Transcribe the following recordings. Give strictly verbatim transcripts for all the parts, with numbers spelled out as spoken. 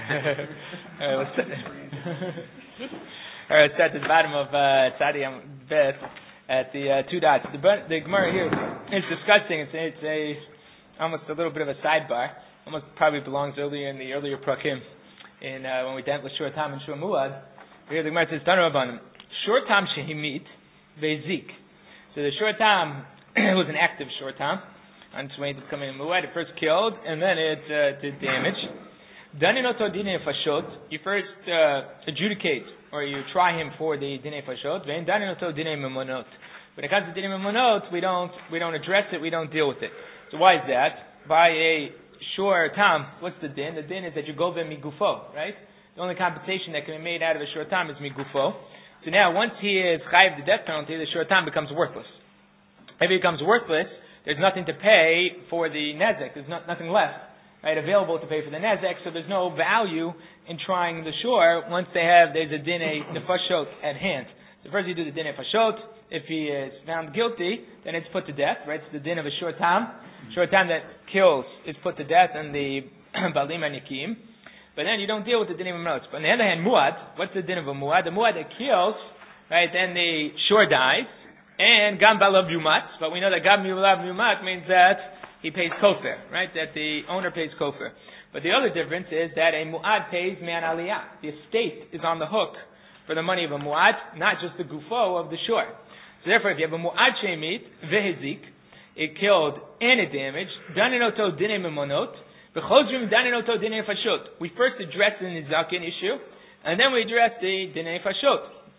All right, let's start. All right, let's start at the bottom of uh, Tzadi Bet at the uh, two dots. The, the Gemara here is discussing. It's, it's a almost a little bit of a sidebar. Almost probably belongs earlier in the earlier prakim in uh, when we dealt with Shur Tam and Shur Muad. Here the Gemara says Tanu Rabbanim Shur Tam Shehimit Vezik. So the Shur Tam was an active Shur Tam. On its way to becoming a Muad, it first killed and then it uh, did damage. Daninoto Dine Fashot, you first uh, adjudicate or you try him for the Dine Fashot. Then Daninoto Dine Memonot. When it comes to Dine Memonot, we don't we don't address it, we don't deal with it. So why is that? By a Shur Tam, what's the din? The din is that you go there migufo, right? The only compensation that can be made out of a Shur Tam is migufo. So now once he is chayiv the death penalty, the Shur Tam becomes worthless. If he becomes worthless, there's nothing to pay for the nezek. There's not, nothing left, right, available to pay for the nezek. So there's no value in trying the shur once they have there's a dine nefashot at hand. So first you do the dine nefashot. If he is found guilty, then it's put to death, right? It's the din of a shur tam. Shur tam that kills is put to death, and the balim and yakim. But then you don't deal with the din of muad. But on the other hand, muad. What's the din of a muad? The muad that kills, right? Then the shur dies. And Gam Balav Yumat, but we know that Gam Balav Yumat means that he pays kofir, right? That the owner pays kofir. But the other difference is that a mu'ad pays man aliyah. The estate is on the hook for the money of a mu'ad, not just the gufo of the shore. So therefore, if you have a mu'ad shemit, vehezik, it killed and it damaged, daninoto dine memonot, v'chozrim daninoto dine fashot. We first address the nizakin issue, and then we address the dine fashot.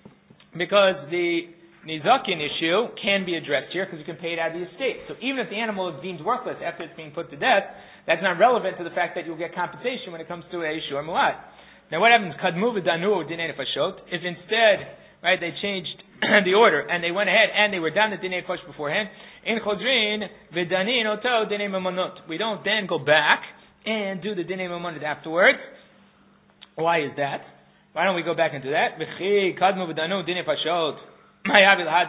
Because the Nizakin issue can be addressed here because you can pay it out of the estate. So even if the animal is deemed worthless after it's being put to death, that's not relevant to the fact that you'll get compensation when it comes to a shur muad. Now what happens? Kadmu v'danu dinei nefashot. If instead, right, they changed the order and they went ahead and they were done the dinei fash beforehand, in chodrin v'danin oto dinei mamonot. We don't then go back and do the dinei mamonot afterwards. Why is that? Why don't we go back and do that? V'chi kadmu v'danu dinei fashot. Why not?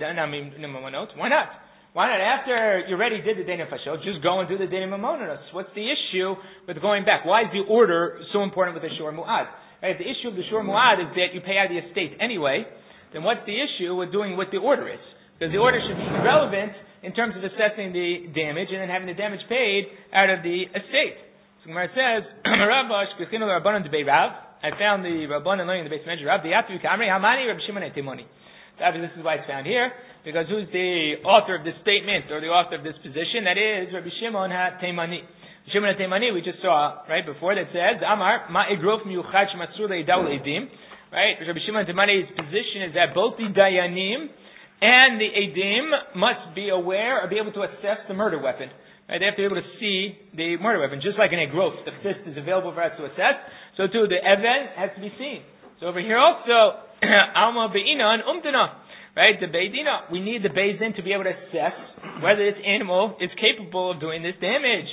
Why not? After you already did the Dine Fashot, just go and do the Dine Mamonos. What's the issue with going back? Why is the order so important with the Shur Mu'ad? Right, if the issue of the Shur Mu'ad is that you pay out of the estate anyway, then what's the issue with doing what the order is? Because the order should be relevant in terms of assessing the damage and then having the damage paid out of the estate. So Gemara says, I found the Rabbanan learning the base measure of the Yatu Kamri Hamani Rabbi Shimon Etimoni. This is why it's found here, because who's the author of this statement or the author of this position? That is Rabbi Shimon HaTeimani. Shimon HaTeimani we just saw right before that says Amar Ma Egrof Miyuchad Shematzur Leidau Leidim. Right, Rabbi Shimon HaTeimani's position is that both the Dayanim and the Eidim must be aware or be able to assess the murder weapon. Right, they have to be able to see the murder weapon, just like in a grof, the fist is available for us to assess. So too, the Even has to be seen. So over here also, Alma Be'ina and Umdana, right? The Be'dina. We need the Be'din to be able to assess whether this animal is capable of doing this damage.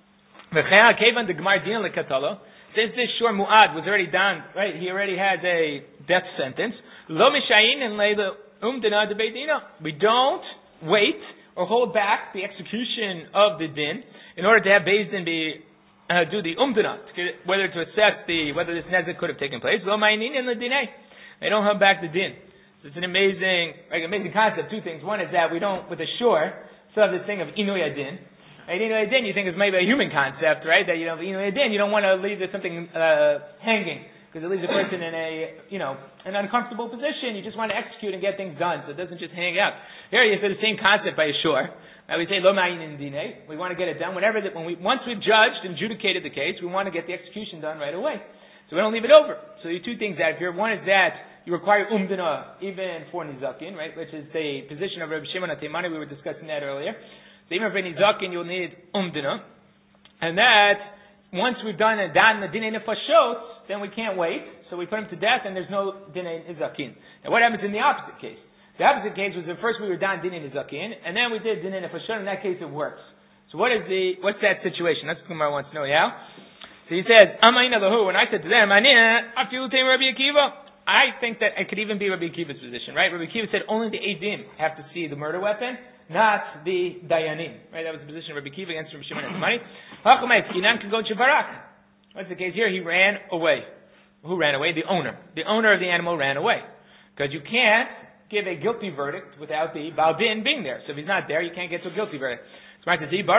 Since this Shur Mu'ad was already done, right? He already has a death sentence. Lo Mishayin and Leila Umdana the Be'dina. We don't wait or hold back the execution of the din in order to have Be'din be Uh, do the umdana, whether to assess the whether this nezek could have taken place. Lo ma'inin in the dinay. They don't hold back the din. So it's an amazing, like amazing concept. Two things. One is that we don't, with a shur, still have this thing of inui adin. Right? Inui adin, you think is maybe a human concept, right? That you know, inui adin, you don't want to leave there something uh, hanging because it leaves a person in a, you know, an uncomfortable position. You just want to execute and get things done, so it doesn't just hang out. Here you have the same concept by a shur. Uh, we say lo ma'inin dinay. We want to get it done whenever that when we once we've judged and adjudicated the case, we want to get the execution done right away. So we don't leave it over. So there are two things out here. One is that you require umdana even for nizakin, right, which is the position of Rabbi Shimon HaTeimani. We were discussing that earlier. So even for nizakin, you'll need umdana, and that once we've done a dan the dinay nefashot, then we can't wait. So we put him to death, and there's no dinay nizakin. Now what happens in the opposite case? The opposite case was that first we were done dinay nizakin, and then we did dinay nefashot. In that case, it works. So what is the what's that situation? That's what Gemara wants to know. Yeah. So he says, "Amayna lahu." When I said to them, "Anina afilu teim Rabbi Akiva," I think that it could even be Rabbi Akiva's position, right? Rabbi Akiva said only the Eidim have to see the murder weapon, not the Dayanim, right? That was the position of Rabbi Akiva against Rabbi Shimon HaTeimani. Hachomei skinan can go chivarach. What's the case here? He ran away. Who ran away? The owner. The owner of the animal ran away. Because you can't give a guilty verdict without the Baal Din being there. So if he's not there, you can't get to a guilty verdict. Right? If you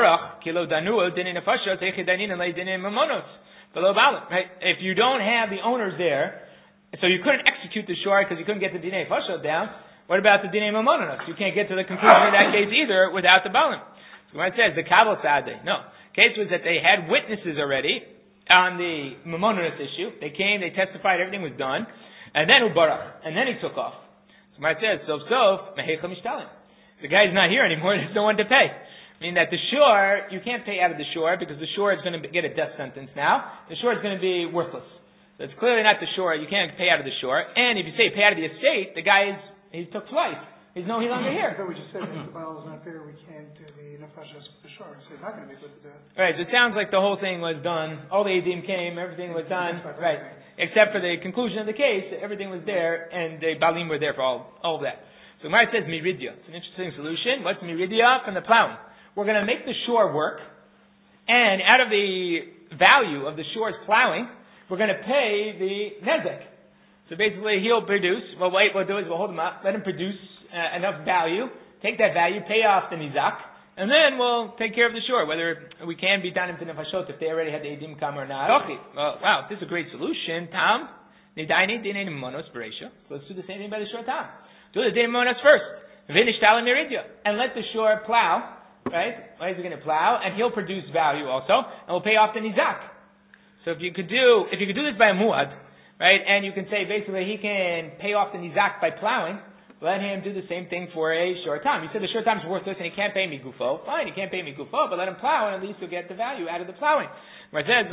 don't have the owners there, so you couldn't execute the shor because you couldn't get the Dinei Fashot down, what about the Dinei Mamonos? You can't get to the conclusion of that case either without the Balim. So when it says the Kabbalah Sadeh, no. Case was that they had witnesses already on the Mamonos issue. They came, they testified, everything was done, and then Ubarach, and then he took off. So when it says, Sof Sof, Mehecha Mishtalim. The guy's not here anymore, there's no one to pay. Meaning that the shore, you can't pay out of the shore because the shore is going to get a death sentence now. The shore is going to be worthless. So it's clearly not the shore. You can't pay out of the shore. And if you say pay out of the estate, the guy is, he took flight. He's no, he's longer here. So we just said if the Baal is not there, we can't do the nefashas with the shore. So it's not going to be good to do it. Right. So it sounds like the whole thing was done. All the Edim came. Everything was done. Right. Except for the conclusion of the case. Everything was there. And the Balim were there for all, all of that. So Gemara says Miridia. It's an interesting solution. What's Miridia? From the plowing. We're going to make the shore work, and out of the value of the shore's plowing, we're going to pay the nezek. So basically, he'll produce. Well, wait. What we'll do is we'll hold him up, let him produce uh, enough value, take that value, pay off the nizak, and then we'll take care of the shore. Whether we can be done into nefashot if they already had the edim come or not. Okay. Well, wow, this is a great solution. Tam, nidaini dinei monos bereisha. So let's do the same thing by the shore. Tam, do the dinei monos first. Vinishtal miridia, and let the shore plow. Right? Why is he going to plow? And he'll produce value also, and we'll pay off the nizak. So if you could do, if you could do this by a muad, right, and you can say basically he can pay off the nizak by plowing, let him do the same thing for a short time. You said the short time is worthless and he can't pay me gufo. Fine, he can't pay me gufo, but let him plow and at least you'll get the value out of the plowing. Where it says,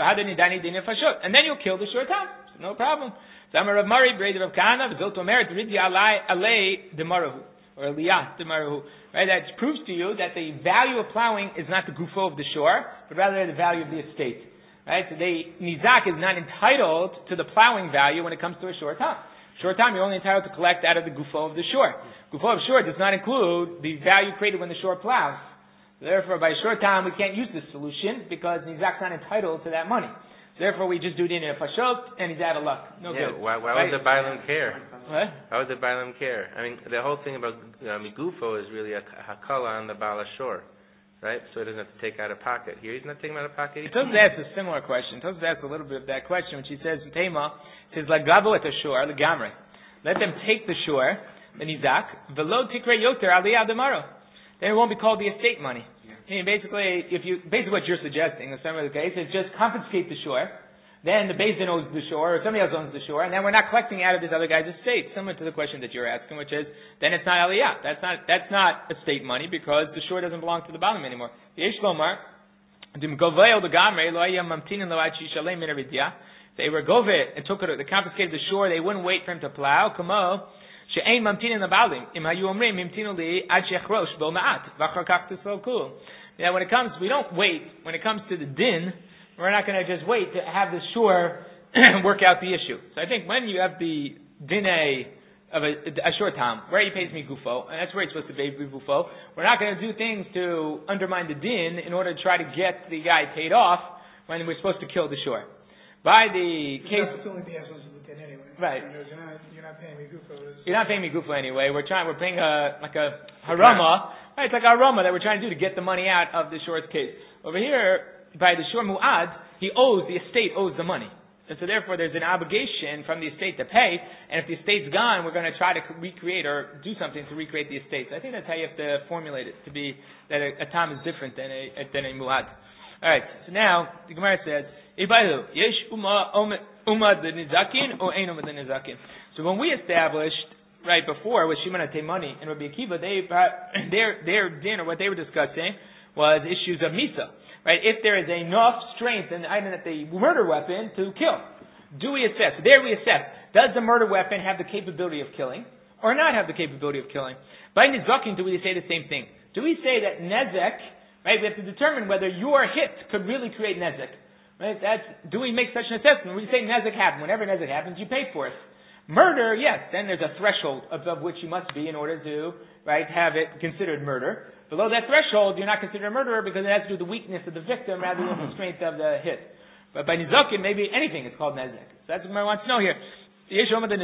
and then you'll kill the short time. So no problem. Samar Rav Mari, Breda Rav Kahana, Zilto Merit, Ridya Alei Demarahu. Or Liyah Demaru, right? That proves to you that the value of plowing is not the gufo of the shore, but rather the value of the estate. Right? So the nizak is not entitled to the plowing value when it comes to a short time. Short time, you're only entitled to collect out of the gufo of the shore. Gufo of shore does not include the value created when the shore plows. Therefore, by short time, we can't use this solution because nizak's not entitled to that money. Therefore, we just do it in a fashot, and he's out of luck. No yeah, good. Why, why right? would the Bailam care? What? Why would the Bailam care? I mean, the whole thing about uh, Migufo is really a hakala on the Baal Shor, right? So he doesn't have to take out of pocket. Here, he's not taking out of pocket. Tosfos asks a similar question. Tosfos asks a little bit of that question when she says in Tema, it says, Lagavo et shor, legamre. Let them take the shore, the nizak, velo tikre yoter aliyah demaro. Then it won't be called the estate money. Yeah. Basically, if you, basically what you're suggesting, in some of the case, is just confiscate the shore. Then the Beis Din owns the shore, or somebody else owns the shore, and then we're not collecting out of this other guy's estate. Similar to the question that you're asking, which is, then it's not aliyah. That's not, that's not estate money because the shore doesn't belong to the Balim anymore. Yesh lomar, dim goveo the gamre, lo ayam mamtinin lo ad shishalem min avidya. They were gove and took it, they confiscated the shore, they wouldn't wait for him to plow. Kamo, she'ein mamtinin the Balim. Im hayu omrim, mamtinu li ad shechrosh bo ma'at. V'achar kach tislo kul. Yeah, when it comes, we don't wait. When it comes to the din, we're not going to just wait to have the shore work out the issue. So I think when you have the dinay of a, a short time, where he pays me gufo, and that's where he's supposed to pay me gufo, we're not going to do things to undermine the din in order to try to get the guy paid off when we're supposed to kill the shore. By the case, that's only the essence of the din anyway. Right. You're not, you're not paying me gufo. You're not paying me gufo anyway. We're trying. We're paying a like a harama. Right, it's like a harama that we're trying to do to get the money out of the shore's case. Over here, by the shore mu'ad, he owes, the estate owes the money. And so therefore there's an obligation from the estate to pay, and if the estate's gone, we're going to try to recreate or do something to recreate the estate. So I think that's how you have to formulate it, to be that a, a tam is different than a, than a mu'ad. Alright, so now, the Gemara says, Yesh umad the nizakin, or ein umad the nizakin. So when we established, right before, with Shimon HaTeimani and Rabbi Akiva, they, their, their din, or what they were discussing, was issues of Misa. Right? If there is enough strength in the item that the murder weapon to kill, do we assess? So there we assess. Does the murder weapon have the capability of killing or not have the capability of killing? By Nizakin, do we say the same thing? Do we say that Nezek, right? We have to determine whether your hit could really create Nezek. Right? That's, do we make such an assessment? We say Nezek happened. Whenever Nezek happens, you pay for it. Murder, yes, then there's a threshold above which you must be in order to, right, have it considered murder. Below that threshold, you're not considered a murderer because it has to do with the weakness of the victim rather than the strength of the hit. But by nizakin, maybe anything is called nezek. So that's what I want to know here. Right, when it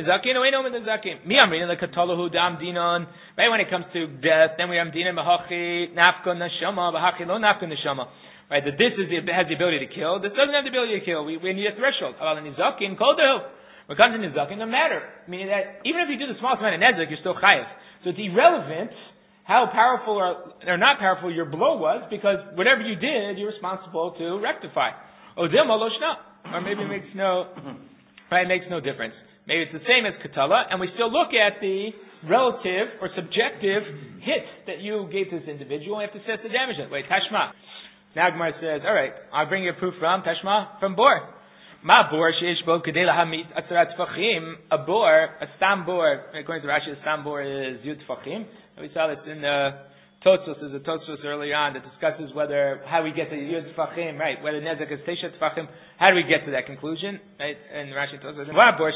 comes to death, then we have dinan b'hachi nafka neshama b'hachi lo nafka neshama. Right, that this is the, has the ability to kill. This doesn't have the ability to kill. We, we need a threshold. When it comes to nizakin, it doesn't matter. Meaning that even if you do the smallest amount of nezek, you're still chayav. So it's irrelevant how powerful or, or not powerful your blow was, because whatever you did, you're responsible to rectify. Or maybe it makes no, right, it makes no difference. Maybe it's the same as katala, and we still look at the relative or subjective hit that you gave to this individual, and we have to assess the damage. Wait, Tashma. Now Gemara says, all right, I'll bring you a proof from Tashma, from bor. Ma bor sheish bo kedei lahamit atzarat tfachim. A bor, a stam bor, according to Rashi, a stam bor is yud tfachim. We saw this in the Tosfos, there's a Tosfos earlier on that discusses whether, how we get to Yud Tfachim, right, whether Nezek is Tesha Tfachim, how do we get to that conclusion, right, and Rashi Tosfos,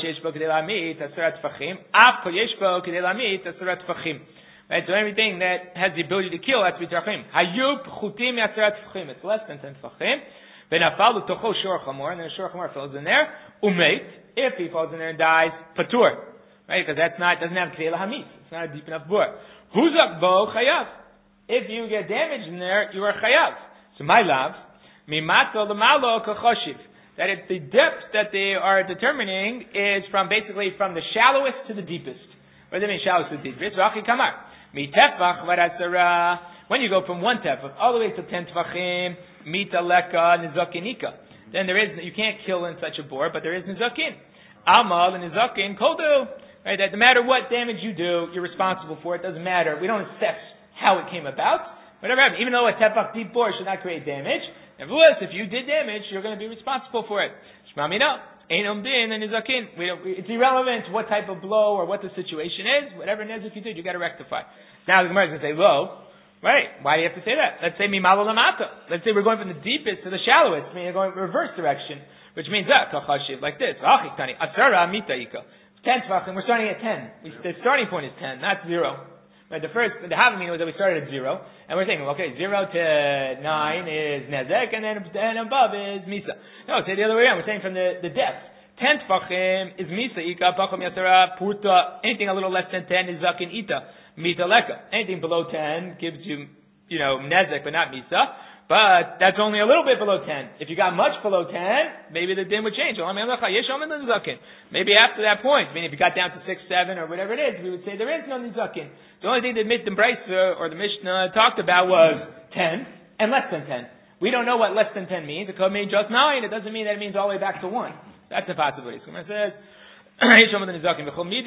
right, so everything that has the ability to kill has to be Tfachim. Hayub Chutim Yatzarat Tfachim, it's less than ten Tfachim, Benafal Utocho Shor Chamor, and then a Shor Chamor falls in there, Umeit, if he falls in there and dies, Patur, right, because that's not, doesn't have Kedei Lahamit, it's not a deep enough bore. Huzak Bo Chayav. If you get damage in there, you are chayav. So my love, mimato lemalo kachoshiv. That it's the depth that they are determining is from basically from the shallowest to the deepest. What does that mean, shallowest to the deepest? Rachi kamar. Mi tefach varasara. When you go from one tefach all the way to ten tefachim, mita leka nizakinika. Then there is, you can't kill in such a bore, but there is nizakin. Amal and nizakin koldu. Right, that no matter what damage you do, you're responsible for it. Doesn't matter. We don't assess how it came about. Whatever happened, even though a tefach deep bore should not create damage, nevertheless, if you did damage, you're going to be responsible for it. Shmamina, einum din and nizakin. It's irrelevant what type of blow or what the situation is. Whatever nezuk you did, you got to rectify. Now the Gemara is going to say, "Lo, right? Why do you have to say that? Let's say mimalo lamata. Let's say we're going from the deepest to the shallowest. I mean, you're going reverse direction, which means that kachashiv like this. Achikani asara mitaika. Ten tvachim. We're starting at ten. We, the starting point is ten, not zero." Right, the first, the Havamina was that we started at zero, and we're saying, okay, zero to nine is Nezek, and then and above is Misa. No, say the other way around. We're saying from the, the depth. Ten Tfachim is Misa, Ika, Pacham Yasara, Purta. Anything a little less than ten is Zakin Ita, Mita Leka. Anything below ten gives you, you know, Nezek, but not Misa. But that's only a little bit below ten. If you got much below ten, maybe the din would change. Maybe after that point, I mean, if you got down to six, seven, or whatever it is, we would say there is no nizakin. The only thing that the Brisa or the Mishnah talked about was ten and less than ten. We don't know what less than ten means. It could mean just nine. It doesn't mean that it means all the way back to one. That's a possibility. So it says, right? So then we have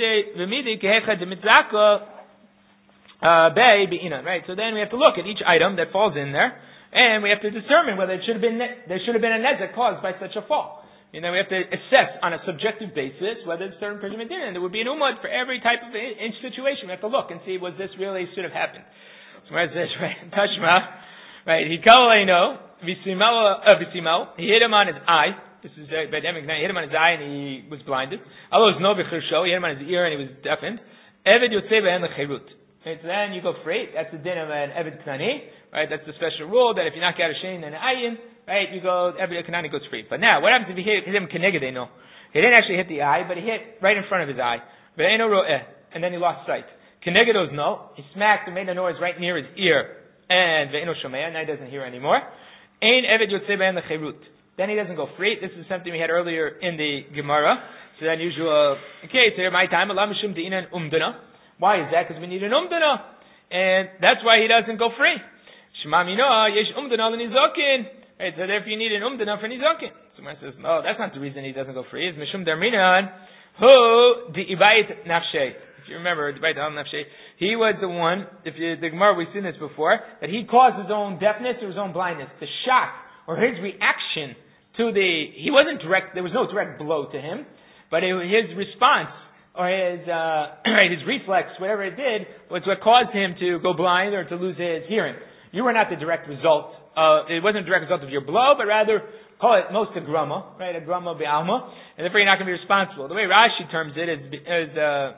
to look at each item that falls in there. And we have to determine whether it should have been there should have been a nezek caused by such a fall. You know, we have to assess on a subjective basis whether a certain person did it. And there would be an umad for every type of in situation. We have to look and see was this really should have happened. So where's this? Right, Tashma. Right, he kalaleno v'simel. He hit him on his eye. This is very epidemic. He hit him on his eye and he was blinded. Alos no b'chirsho. He hit him on his ear and he was deafened. Eved yotzei b'hen lecherut. So then you go free. That's the din of an eved knani. Right, that's the special rule that if you knock out a shein and an ayin, right, you go, every kanani goes free. But now, what happens if he hit, hit him kenegedeno? He didn't actually hit the eye, but he hit right in front of his eye. Ve'eno ro'eh, and then he lost sight. Kenegedos no, he smacked and made a noise right near his ear, and ve'eno shomea, now he doesn't hear anymore. Ein eved yotzei b'hen lecherut. Then he doesn't go free. This is something we had earlier in the Gemara. So the unusual case here, my time, Allah mishum de'inan umdana. Why is that? Because we need an umdana. And that's why he doesn't go free. Shema mina yesh umdana l'nizakin. Right, so therefore you need an umdana for nizakin. So Gemara says, no, that's not the reason he doesn't go free. It's mishum darminan hu di'ibayit nafshay. If you remember, di'ibayit nafshay, he was the one. If you, the Gemara, we've seen this before, that he caused his own deafness or his own blindness. The shock or his reaction to the, he wasn't direct. There was no direct blow to him, but it, his response or his uh, his reflex, whatever it did, was what caused him to go blind or to lose his hearing. You were not the direct result. Uh, it wasn't a direct result of your blow, but rather call it most a grama, right? A grama be'alma, and therefore you're not going to be responsible. The way Rashi terms it is, is uh,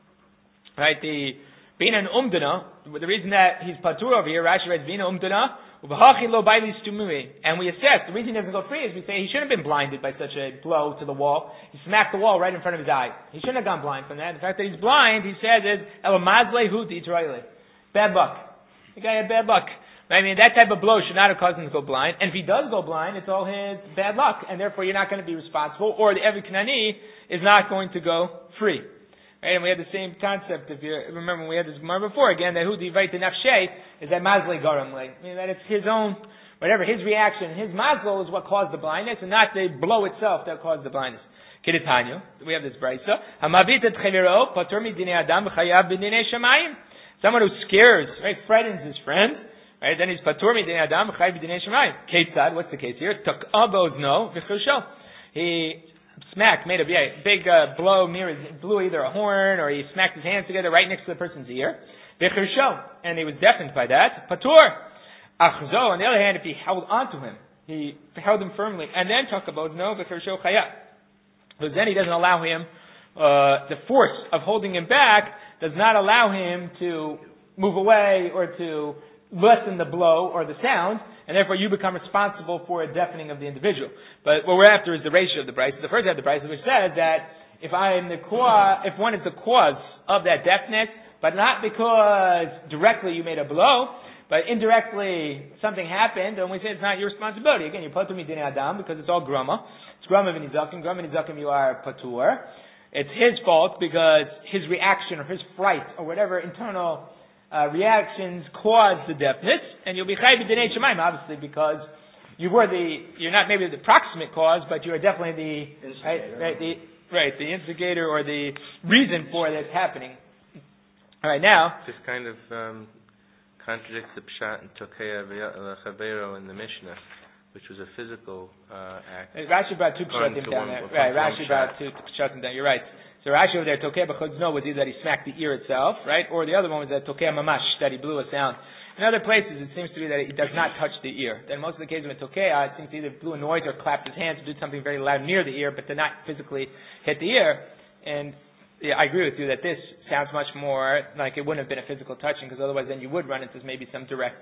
right, the bina and umdana. The reason that he's patur over here, Rashi writes bina umdana And we assess, the reason he doesn't go free is we say he shouldn't have been blinded by such a blow to the wall. He smacked the wall right in front of his eye. He shouldn't have gone blind from that. The fact that he's blind, he says, is bad luck. The guy had bad luck. I mean, that type of blow should not have caused him to go blind. And if he does go blind, it's all his bad luck. And therefore, you're not going to be responsible. Or the Eved Kanani is not going to go free. Right? And we had the same concept, if you remember when we had this Gemara before, again, that who divite the nafshe is that mazle garam lay. I mean, that it's his own, whatever, his reaction, his mazle is what caused the blindness, and not the blow itself that caused the blindness. Kiditanya, we have this brayso. Hamavit et chaviro, patur midinei adam, v'chayav b'dinei shamayim. Someone who scares, right, frightens his friend, right, then he's patur midinei adam, v'chayav b'dinei shamayim. Ketzad, what's the case here? Tak'abod no, v'chusho. He smacked, made a yeah, big uh, blow near his, blew either a horn or he smacked his hands together right next to the person's ear. V'chirsho, and he was deafened by that. Patur. Achzo, on the other hand, if he held onto him, he held him firmly, and then talk about no v'chirsho chayat. Because then he doesn't allow him, uh, the force of holding him back does not allow him to move away or to lessen the blow or the sound, and therefore you become responsible for a deafening of the individual. But what we're after is the ratio of the price. The first half of the price, which says that if I am the cause, if one is the cause of that deafness, but not because directly you made a blow, but indirectly something happened, and we say it's not your responsibility. Again, you patur midinei adam because it's all grama. It's grama v'nizakim. Grama v'nizakim, you are patur. It's his fault because his reaction or his fright or whatever internal Uh, reactions cause the deafness, and you'll be chayv b'dinei shamayim, obviously, because you were the, you're not maybe the proximate cause, but you are definitely the, right, right, the, right, the instigator or the reason for this happening. All right, now. This kind of um, contradicts the pshat and tokea v'chavero in the Mishnah, which was a physical uh, act. Rashi brought two pshatim down there. Right, Rashi brought two pshatim down. You're right. So Rashi over there, Tokeh b'chudzno, was either that he smacked the ear itself, right, or the other one was that Tokeh mamash, that he blew a sound. In other places, it seems to be that he does not touch the ear. Then most of the cases with Tokeh, it seems to either blew a noise or clapped his hands or did something very loud near the ear, but to not physically hit the ear. And yeah, I agree with you that this sounds much more like it wouldn't have been a physical touching, because otherwise then you would run into maybe some direct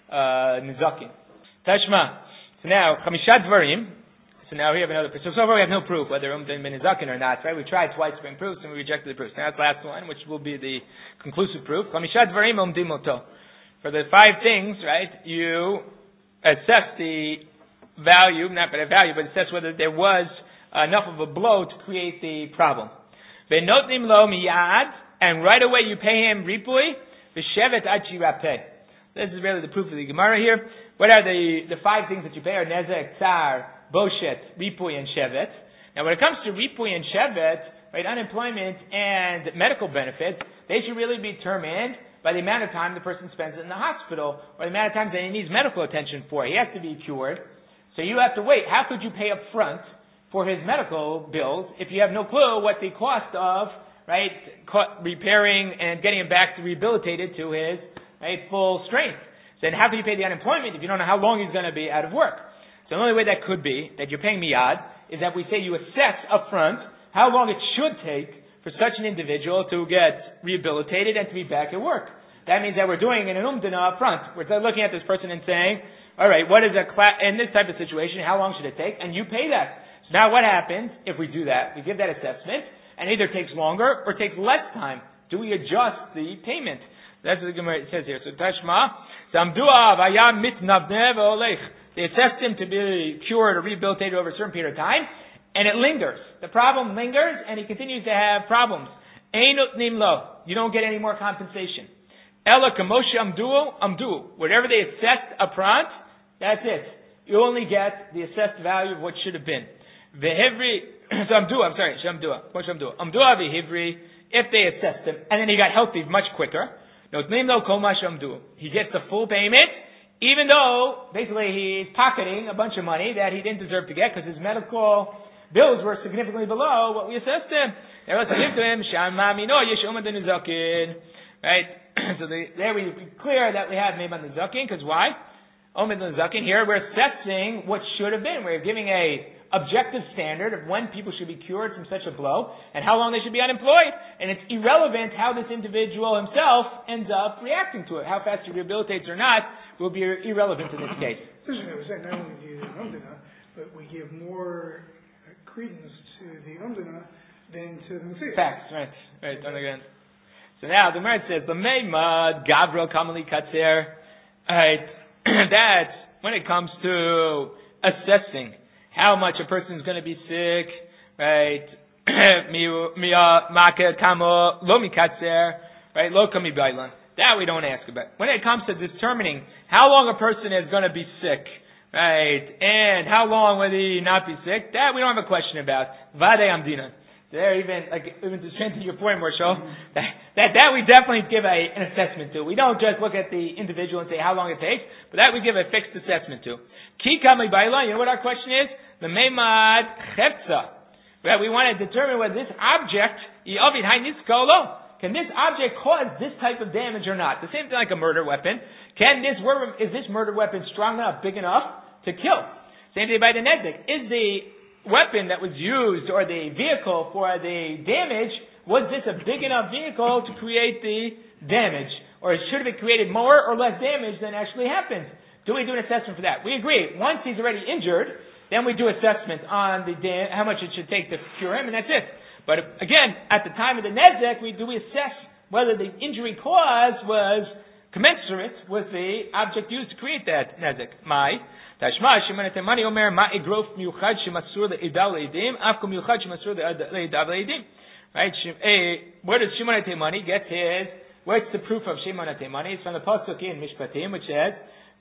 uh, nizakin. Tashma. So now, chamishat dvarim. So now we have another proof. So so far we have no proof whether umdin bin nizakin or not, right? We tried twice to bring proofs and we rejected the proofs. Now that's the last one, which will be the conclusive proof. Chamishat dvarim umdim oto. For the five things, right, you assess the value, not but a value, but assess whether there was enough of a blow to create the problem. Ve'notnim lo miyad, and right away you pay him ripui, v'shevet ad shirapeh. This is really the proof of the Gemara here. What are the, the five things that you pay? Are nezek, tsar, boshet, ripui, and shevet. Now when it comes to ripui and shevet, right, unemployment and medical benefits, they should really be determined by the amount of time the person spends in the hospital, or the amount of time that he needs medical attention for. He has to be cured. So you have to wait. How could you pay up front for his medical bills if you have no clue what the cost of, right, repairing and getting him back to rehabilitated to his, right, full strength? Then how can you pay the unemployment if you don't know how long he's going to be out of work? So the only way that could be, that you're paying miyad, is that we say you assess up front how long it should take for such an individual to get rehabilitated and to be back at work. That means that we're doing an umdana up front. We're looking at this person and saying, all right, what is a cla- in this type of situation, how long should it take? And you pay that. So now what happens if we do that? We give that assessment, and it either takes longer or takes less time. Do we adjust the payment? That's what the Gemara says here. So Tashma, Samdua vayam mitnavne ve'olech. They assessed him to be cured or rehabilitated over a certain period of time, and it lingers. The problem lingers, and he continues to have problems. Einut nimlo. You don't get any more compensation. Ella kamoshe amdu amdu. Whatever they assessed up front, that's it. You only get the assessed value of what should have been. Vehivri. So amdu. I'm sorry. Shamdua. Moshe amdu. Amdua vehivri. If they assessed him, and then he got healthy much quicker. Notnim lo kol amdu. He gets the full payment. Even though, basically, he's pocketing a bunch of money that he didn't deserve to get because his medical bills were significantly below what we assessed him. Now let's give to him, right? So the, there we clear that we have Meiman the Zakin, because why? Omid the Zakin, here we're assessing what should have been. We're giving a objective standard of when people should be cured from such a blow and how long they should be unemployed. And it's irrelevant how this individual himself ends up reacting to it. How fast he rehabilitates or not will be irrelevant in this case. Especially, I was saying, not only do you do the umdana, but we give more credence to the umdana than to the Messiah. Facts, right, right, on the ground. So now the Gemara says, "L'meimad Gavro Kamali Katzer." Right, that when it comes to assessing how much a person is going to be sick, right? Mia Maka Kamo Lo Mikatzer, right? Lo Kami Bailan. That we don't ask about. When it comes to determining how long a person is going to be sick, right, and how long will he not be sick, that we don't have a question about. Vade Amdina. There, even like even to strengthen your point, Marshall, that, that that we definitely give a, an assessment to. We don't just look at the individual and say how long it takes, but that we give a fixed assessment to. Ki kami baila. You know what our question is? The meimad chepsa. Right? We want to determine whether this object iavid hayniskolo. Can this object cause this type of damage or not? The same thing like a murder weapon. Can this is this murder weapon strong enough, big enough to kill? Same thing by the nezik. Is the weapon that was used or the vehicle for the damage, was this a big enough vehicle to create the damage? Or should it have created more or less damage than actually happened? Do we do an assessment for that? We agree. Once he's already injured, then we do assessment on the dam- how much it should take to cure him, and that's it. But again, at the time of the nezek, we do we assess whether the injury cause was commensurate with the object used to create that nezek. My Tashma Shimon Temani Omer Ma Igrof Miuchad Shemasur le'idal le'idim Afko Miuchad Shemasur le'idal le'idim. Right? Where does Shimon Temani get his? Where's the proof of Shimon Temani? It's from the pasuk in Mishpatim, which says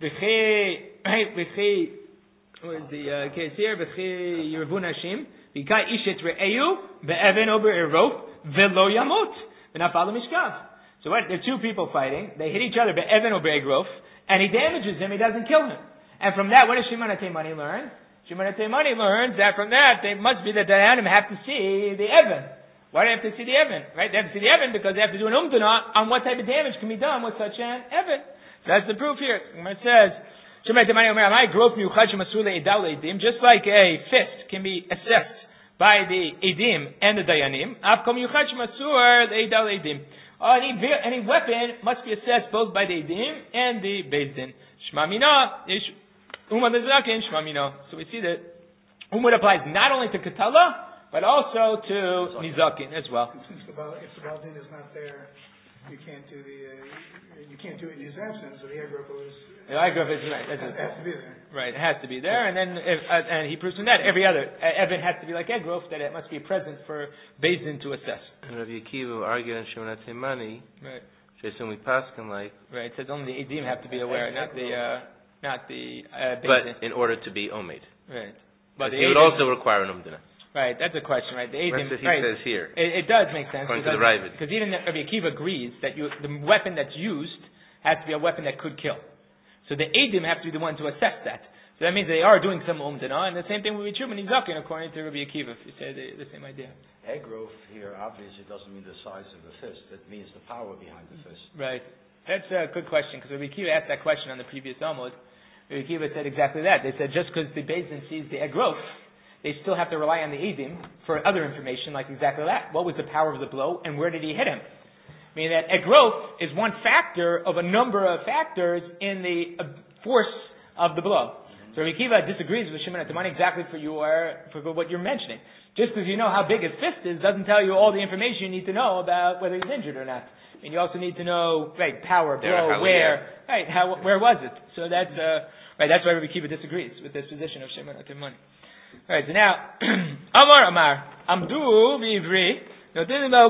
V'chei V'chei. Where's the case here? V'chei Yervu Nashim V'kai Ishet Re'eu Be'even Ober Erof Ve'lo Yamot V'nafal Mishkav. So what? There are two people fighting. They hit each other Be'even Ober Erof, and he damages him. He doesn't kill him. And from that, what does Shimon HaTeimani learn? Shimon HaTeimani learns that from that, they must be that the Dayanim have to see the Evan. Why do they have to see the Evan? Right? They have to see the Evan because they have to do an umdana on what type of damage can be done with such an Evan. So that's the proof here. It says, Shimon HaTeimani Omer, Amai Grof Miuchad Shemasur le'idal le'idim, just like a fist can be assessed by the Edim and the Dayanim, Afkom Miuchad Shemasur le'idal le'idim. Any, any weapon must be assessed both by the Edim and the Beis Din. Shma Mina, Umad Zakin, Shma Mina. So we see that Umad applies not only to Katala, but also to Nizakin as well. Since the Baal, if the Baal Din is not there, you can't do the, uh, you can't do it in his absence, so the Agrippa is... The Agrippa is right. That's it has to be there. Right, it has to be there, and then, if, uh, and he proves from that, every other, uh, Evan has to be like Egrov, that it must be present for Beis Din to assess. And Rabbi Akiva argued on Shimon HaTeimani, right. which I assume we paskin like... Right, it says only the Edim have to be aware, not the, uh, not the, uh, Beis Din. But in order to be Omed. Right. But he would also require an Umdana. Right, that's a question, right? The Edim, That's what he right. says here. It, it does make sense. According because, to the Ravid. Because even Rabbi Akiva agrees that you, the weapon that's used has to be a weapon that could kill. So the Edim have to be the one to assess that. So that means they are doing some umdana, and the same thing would be true when he's Zakin, according to Rabbi Akiva, if you say the, the same idea. Egrov here obviously doesn't mean the size of the fist. It means the power behind the fist. Right. That's a good question, because Rabbi Akiva asked that question on the previous Amud. Rabbi Akiva said exactly that. They said just because the Beis Din sees the Egrov, they still have to rely on the Edim for other information, like exactly that. What was the power of the blow, and where did he hit him? Meaning that Egrov is one factor of a number of factors in the uh, force of the blow. So Rabbi Akiva disagrees with Shimon HaTeimani exactly for your for what you're mentioning. Just because you know how big his fist is doesn't tell you all the information you need to know about whether he's injured or not. I mean, you also need to know right power, blow, where, right, how, where was it? So that's uh, right. That's why Rabbi Akiva disagrees with this position of Shimon HaTeimani. Right. So now, Amar Amar Amdu v'Ivri. So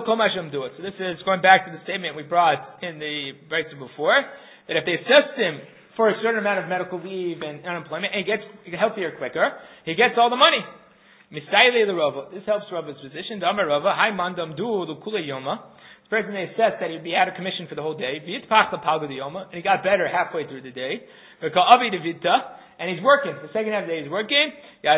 this is going back to the statement we brought in the Brayta before, that if they assess him for a certain amount of medical leave and unemployment, and he gets healthier quicker, he gets all the money. This helps Rava's position. The Amar Rava, Hai Mandam Du Lukula Yoma. This person they assessed that he'd be out of commission for the whole day. And he got better halfway through the day. And he's working. The second half of the day he's working.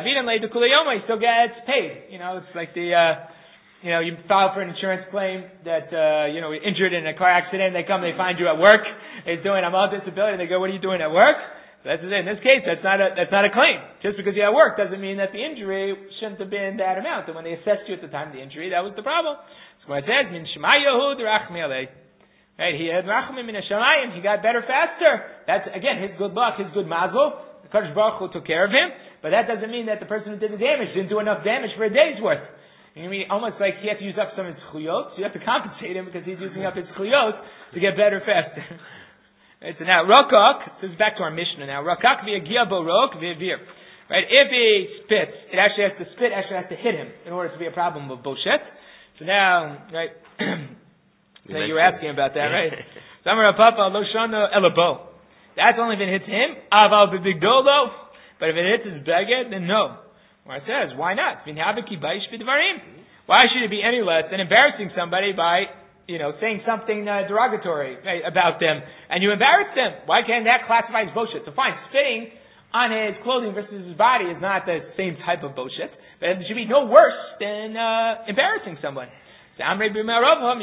He still gets paid. You know, it's like the uh You know, you file for an insurance claim that, uh, you know, you're injured in a car accident. They come, they find you at work. He's doing, I'm on disability. They go, what are you doing at work? That's it. In this case, that's not a that's not a claim. Just because you had work doesn't mean that the injury shouldn't have been that amount. And when they assessed you at the time of the injury, that was the problem. So when it says min shemayahu derachmi alei, right? He had rachmim min hashamayim. He got better faster. That's again his good luck, his good mazel. The Kadosh Baruch Hu took care of him. But that doesn't mean that the person who did the damage didn't do enough damage for a day's worth. You mean almost like he had to use up some of his chuyot, so you have to compensate him because he's using up his chuyot to get better faster. Right, so now, Rokok, this is back to our Mishnah now. Rokok via Giaborok via Vir. Right, if he spits, it actually has to spit, actually has to hit him in order to be a problem of bullshit. So now, right, so you were asking about that, right? Samar Papa Lo Shana Elabo. That's only if it hits him. Aval Bibigdolo. But if it hits his beged, then no. Where it says, why not? Why should it be any less than embarrassing somebody by you know, saying something uh, derogatory right, about them, and you embarrass them? Why can't that classify as bullshit? So fine, spitting on his clothing versus his body is not the same type of bullshit, but it should be no worse than uh, embarrassing someone. This is amazing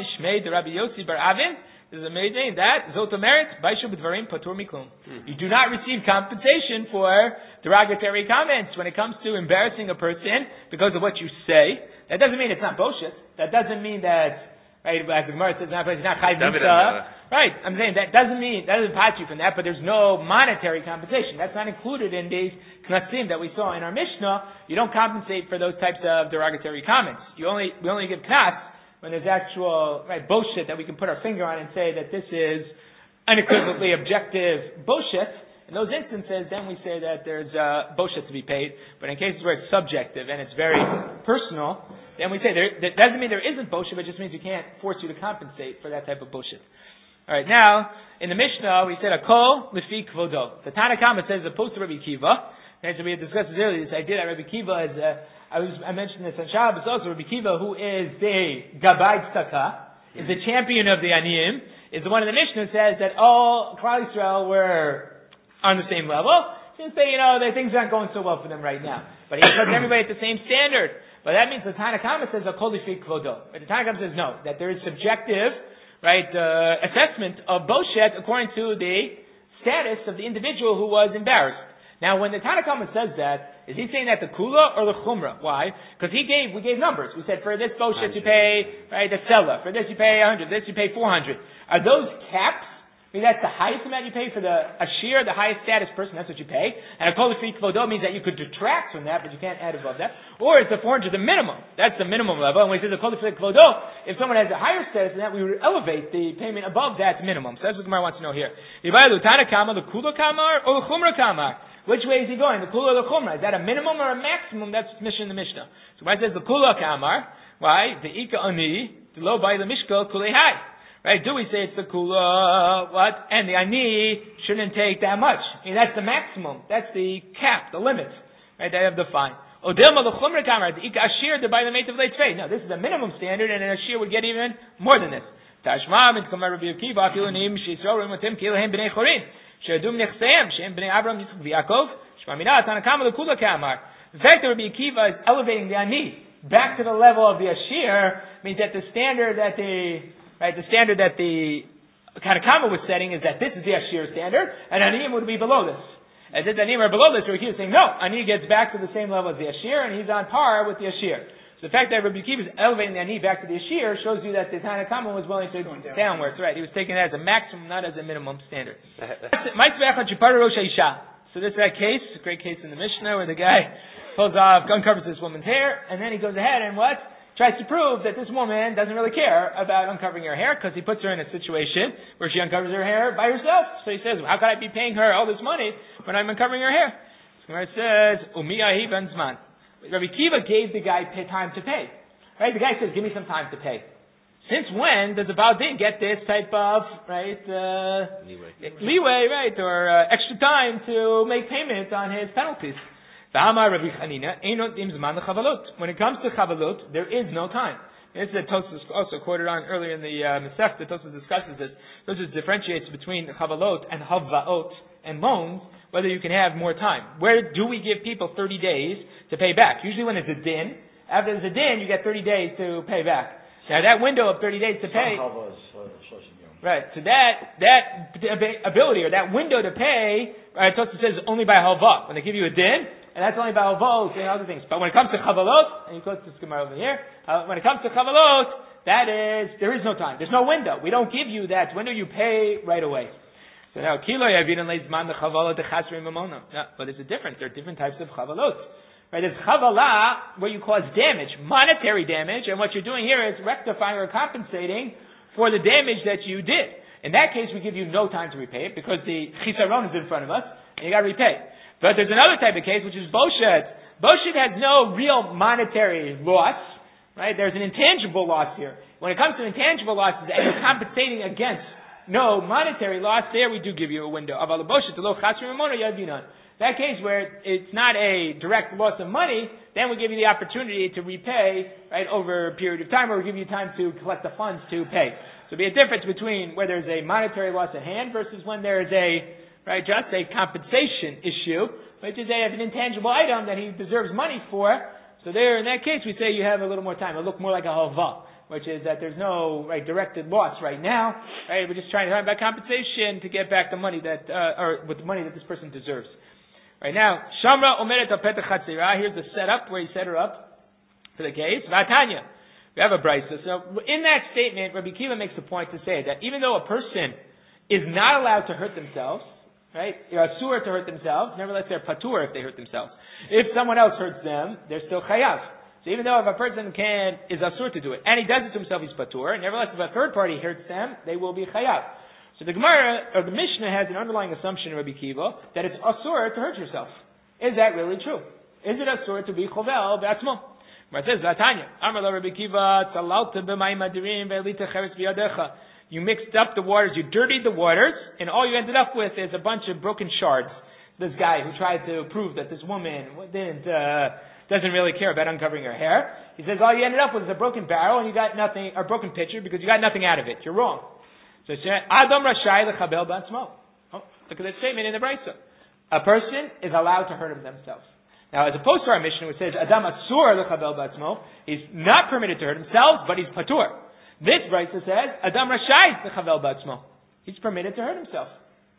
that Zotomeret Baishu B'Dvarim Patur Miklum. You do not receive compensation for derogatory comments when it comes to embarrassing a person because of what you say. That doesn't mean it's not bullshit. That doesn't mean that. Right, as the Gemara says, not chayv mitzvah. Right, I'm saying that doesn't mean that doesn't pat you from that, but there's no monetary compensation. That's not included in these knasim that we saw in our Mishnah. You don't compensate for those types of derogatory comments. You only we only give knas when there's actual right bullshit that we can put our finger on and say that this is unequivocally objective bullshit. In those instances, then we say that there's uh, bullshit to be paid. But in cases where it's subjective and it's very personal, then we say there, that doesn't mean there isn't bullshit, but it just means we can't force you to compensate for that type of bullshit. All right, now in the Mishnah we said a kol lefi kvodo. The Tanna Kama says opposed to Rabbi Kiva. And so we had discussed this earlier. This idea that Rabbi Kiva is uh, I was I mentioned this on Shabbos also. Rabbi Kiva, who is the Gabbai Tzaka, is the champion of the Aniyim, is the one in the Mishnah says that all Klal Yisrael were on the same level, since they, you know, their things aren't going so well for them right now. But he puts everybody at the same standard. But that means the Tanna Kama says a kol lefi kvodo. But the Tanna Kama says no, that there is subjective, right, uh, assessment of bullshit according to the status of the individual who was embarrassed. Now, when the Tanna Kama says that, is he saying that the kula or the chumra? Why? Because he gave, we gave numbers. We said for this bullshit you pay, right, the seller. For this you pay a hundred. This you pay four hundred. Are those caps? I mean, that's the highest amount you pay for the ashir, the highest status person. That's what you pay. And a kol lefi kvodo means that you could detract from that, but you can't add above that. Or it's the four hundred, the minimum. That's the minimum level. And when we say the kol lefi kvodo, if someone has a higher status than that, we would elevate the payment above that minimum. So that's what the Gemara wants to know here. Yibayu Tanna Kama, the kula kamar or the chumra kamar? Which way is he going? The kula or the chumra? Is that a minimum or a maximum? That's Mishnah in the Mishnah. So when it says the kula kamar, why? The ika ani, the lo by the mishkal kulei hai. Right? Do we say it's the kula, what? And the ani shouldn't take that much. I mean, that's the maximum. That's the cap, the limit. Right? They have defined. Odilma the chumra kamar, the ika ashir, the by the mate of late fei. No, this is a minimum standard, and an ashir would get even more than this. Tashma, mit kamar Rabbi Akiva, afilunim, sheisrorim, matim, kilahem b'nei chorim, she'adum nechseim, she'em b'nei Avram, Yitzchak, v'Yakov, shmamina, Tanna Kama, the kula kamar. The fact that Rabbi Akiva is elevating the ani back to the level of the ashir means that the standard that the Right, the standard that the Tanna Kama was setting is that this is the Ashir standard, and Aniyim would be below this. As if the Aniyim are below this, Rabbi Akiva is saying, no, Ani gets back to the same level as the Ashir, and he's on par with the Ashir. So the fact that Rabbi Akiva is elevating the Ani back to the Ashir shows you that the Tanna Kama was willing to go down. downwards. Right, he was taking that as a maximum, not as a minimum standard. So this is that case, a great case in the Mishnah, where the guy pulls off, uncovers this woman's hair, and then he goes ahead and what? Tries to prove that this woman doesn't really care about uncovering her hair because he puts her in a situation where she uncovers her hair by herself. So he says, how could I be paying her all this money when I'm uncovering her hair? So it says, Umiyahi ben Zman. Rabbi Akiva gave the guy time to pay. Right? The guy says, give me some time to pay. Since when does the Baal Din get this type of, right, uh, leeway. leeway, right, or uh, extra time to make payments on his penalties? When it comes to chavalot, there is no time. This is a Tosfos also quoted on earlier in the uh, Masechta. Tosfos discusses this. Tosfos differentiates between chavalot and havvaot and loans, whether you can have more time. Where do we give people thirty days to pay back? Usually when there's a din. After there's a din, you get thirty days to pay back. Now that window of thirty days to pay. Right. So that that ability or that window to pay, right? Tosfos says only by halva. When they give you a din, and that's only by halva and other things. But when it comes to chavalot, and you quote this Gemara over here, uh, when it comes to chavalot, that is there is no time. There's no window. We don't give you that window. You pay right away. So now kilo yavin leizman the chavalot the chasri mamona. But there's a difference. There are different types of chavalot. Right? There's chavala where you cause damage, monetary damage, and what you're doing here is rectifying or compensating for the damage that you did. In that case, we give you no time to repay it because the chisaron is in front of us and you got to repay. But there's another type of case which is boshet. Boshet has no real monetary loss, right? There's an intangible loss here. When it comes to intangible losses and you're compensating against no monetary loss, there we do give you a window. Aval boshet lo chasri mamona yavinan. That case where it's not a direct loss of money, then we give you the opportunity to repay, right, over a period of time, or we give you time to collect the funds to pay. So there'll be a difference between where there's a monetary loss at hand versus when there's a, right, just a compensation issue, which is a, an intangible item that he deserves money for. So there, in that case, we say you have a little more time. It'll look more like a halva, which is that there's no, right, directed loss right now, right? We're just trying to talk about compensation to get back the money that, uh, or with the money that this person deserves. Right now, Shamra Omeret al Petach Chatzira. Here's the setup where he set her up for the case. Vatanya. We have a brisa. So in that statement, Rabbi Kiva makes a point to say that even though a person is not allowed to hurt themselves, right? They're asur to hurt themselves. Nevertheless, they're patur if they hurt themselves. If someone else hurts them, they're still chayav. So even though if a person can is asur to do it, and he does it to himself, he's patur. Nevertheless, if a third party hurts them, they will be chayav. So the Gemara, or the Mishnah has an underlying assumption in Rabbi Kiva that it's asur to hurt yourself. Is that really true? Is it asur to be chovel be'atzmo? Gemara says, Vatanya, Amar lo Rabbi Kiva, tzalalta b'mayim adirim ve'elita cheretz b'yadecha. You mixed up the waters, you dirtied the waters, and all you ended up with is a bunch of broken shards. This guy who tried to prove that this woman didn't, uh, doesn't really care about uncovering her hair. He says all you ended up with is a broken barrel and you got nothing, or broken pitcher because you got nothing out of it. You're wrong. So Adam Rashai lechabel b'atzmo. Oh, look at that statement in the Brisa. A person is allowed to hurt themselves. Now, as opposed to our Mishnah, which says Adam Asur lechabel b'atzmo, he's not permitted to hurt himself, but he's patur. This Brisa says Adam Rashai lechabel b'atzmo. He's permitted to hurt himself.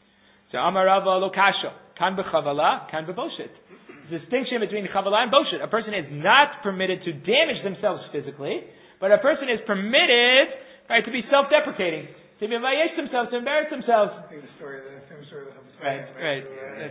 So Amar Rava lo kasha kan b'chavala kan b'boshet. Distinction between chavala and boshet. A person is not permitted to damage themselves physically, but a person is permitted, right, to be self-deprecating. To be embarrassed themselves, to embarrass themselves. I think the story, the famous story of the Right, right.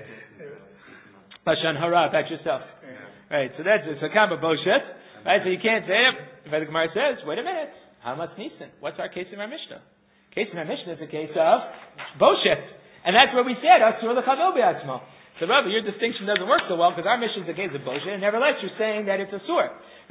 Lashon hara, that's yourself. Right, so that's it. So kamba boshet. Right, so you can't say it. If the Gemara says, wait a minute, hamas nisan. What's our case in our Mishnah? Case in our Mishnah is a case of boshet, and that's what we said. Asur lechavil be'atzmo. So Rabbi, your distinction doesn't work so well because our Mishnah is a case of boshet, and nevertheless you're saying that it's asur.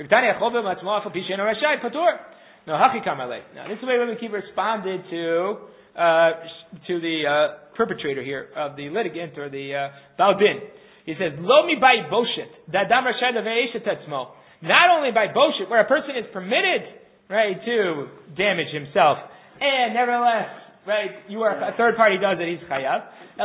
No, now, this is the way Rabbi Kiva responded to uh, to the uh, perpetrator here of the litigant or the uh, Baal Din. He says, "Lo mi by boshet, dadam rashad aveishet etzmo." Not only by boshet, where a person is permitted, right, to damage himself, and nevertheless, right, you are a third party does it, he's chayav.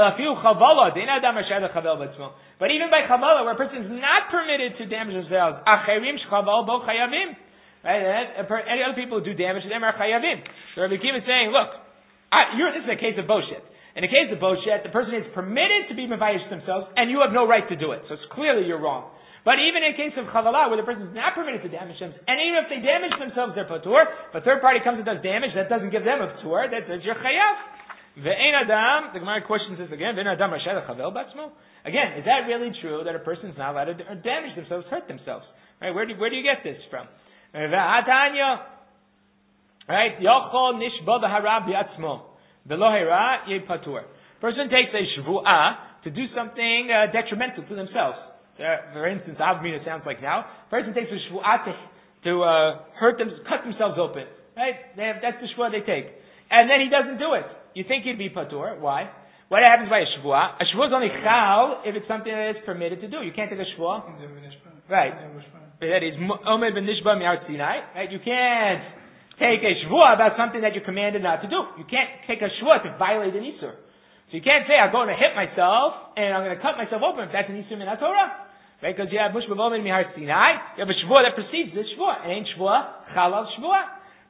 But even by chavala, where a person is not permitted to damage themselves, acherim shchaval bo chayavim. Right, any other people who do damage to them are chayavim. So Rabbi Kiva is saying, look, I, you're, this is a case of boshet. In a case of boshet, the person is permitted to be mevayish themselves, and you have no right to do it. So it's clearly you're wrong. But even in a case of chavala, where the person is not permitted to damage themselves, and even if they damage themselves, they're patur. If a third party comes and does damage, that doesn't give them a patur. That's your chayav. Ve'ein adam. The Gemara questions this again. Ve'ein adam rashai lechavel batzmo. Again, is that really true that a person is not allowed to damage themselves, hurt themselves? Right? Where do where do you get this from? Ve'atanya. Right? Yochol nishbo b'hara b'atzmo. Ve'lo hara ye patur. Person takes a shvu'ah to do something uh, detrimental to themselves. Uh, for instance, Avmin, it sounds like now. Person takes a shvu'ah to, to uh, hurt them, cut themselves open. Right? They have, that's the shvu'ah they take. And then he doesn't do it. You think he'd be patur. Why? What happens by a shvu'ah? A shvu'ah is only chal if it's something that is permitted to do. You can't take a shvu'ah. Right. That is omed b'nishba mi'ar Sinai. Right? You can't take a shvu'ah about something that you're commanded not to do. You can't take a shvu'ah to violate an isur. So you can't say, I'm going to hit myself and I'm going to cut myself open if that's an isur min HaTorah. Right? Because you have mushba omed mi'ar Sinai. You have a shvu'ah that precedes this shvu'ah. It ain't shvu'ah, chalav shvu'ah.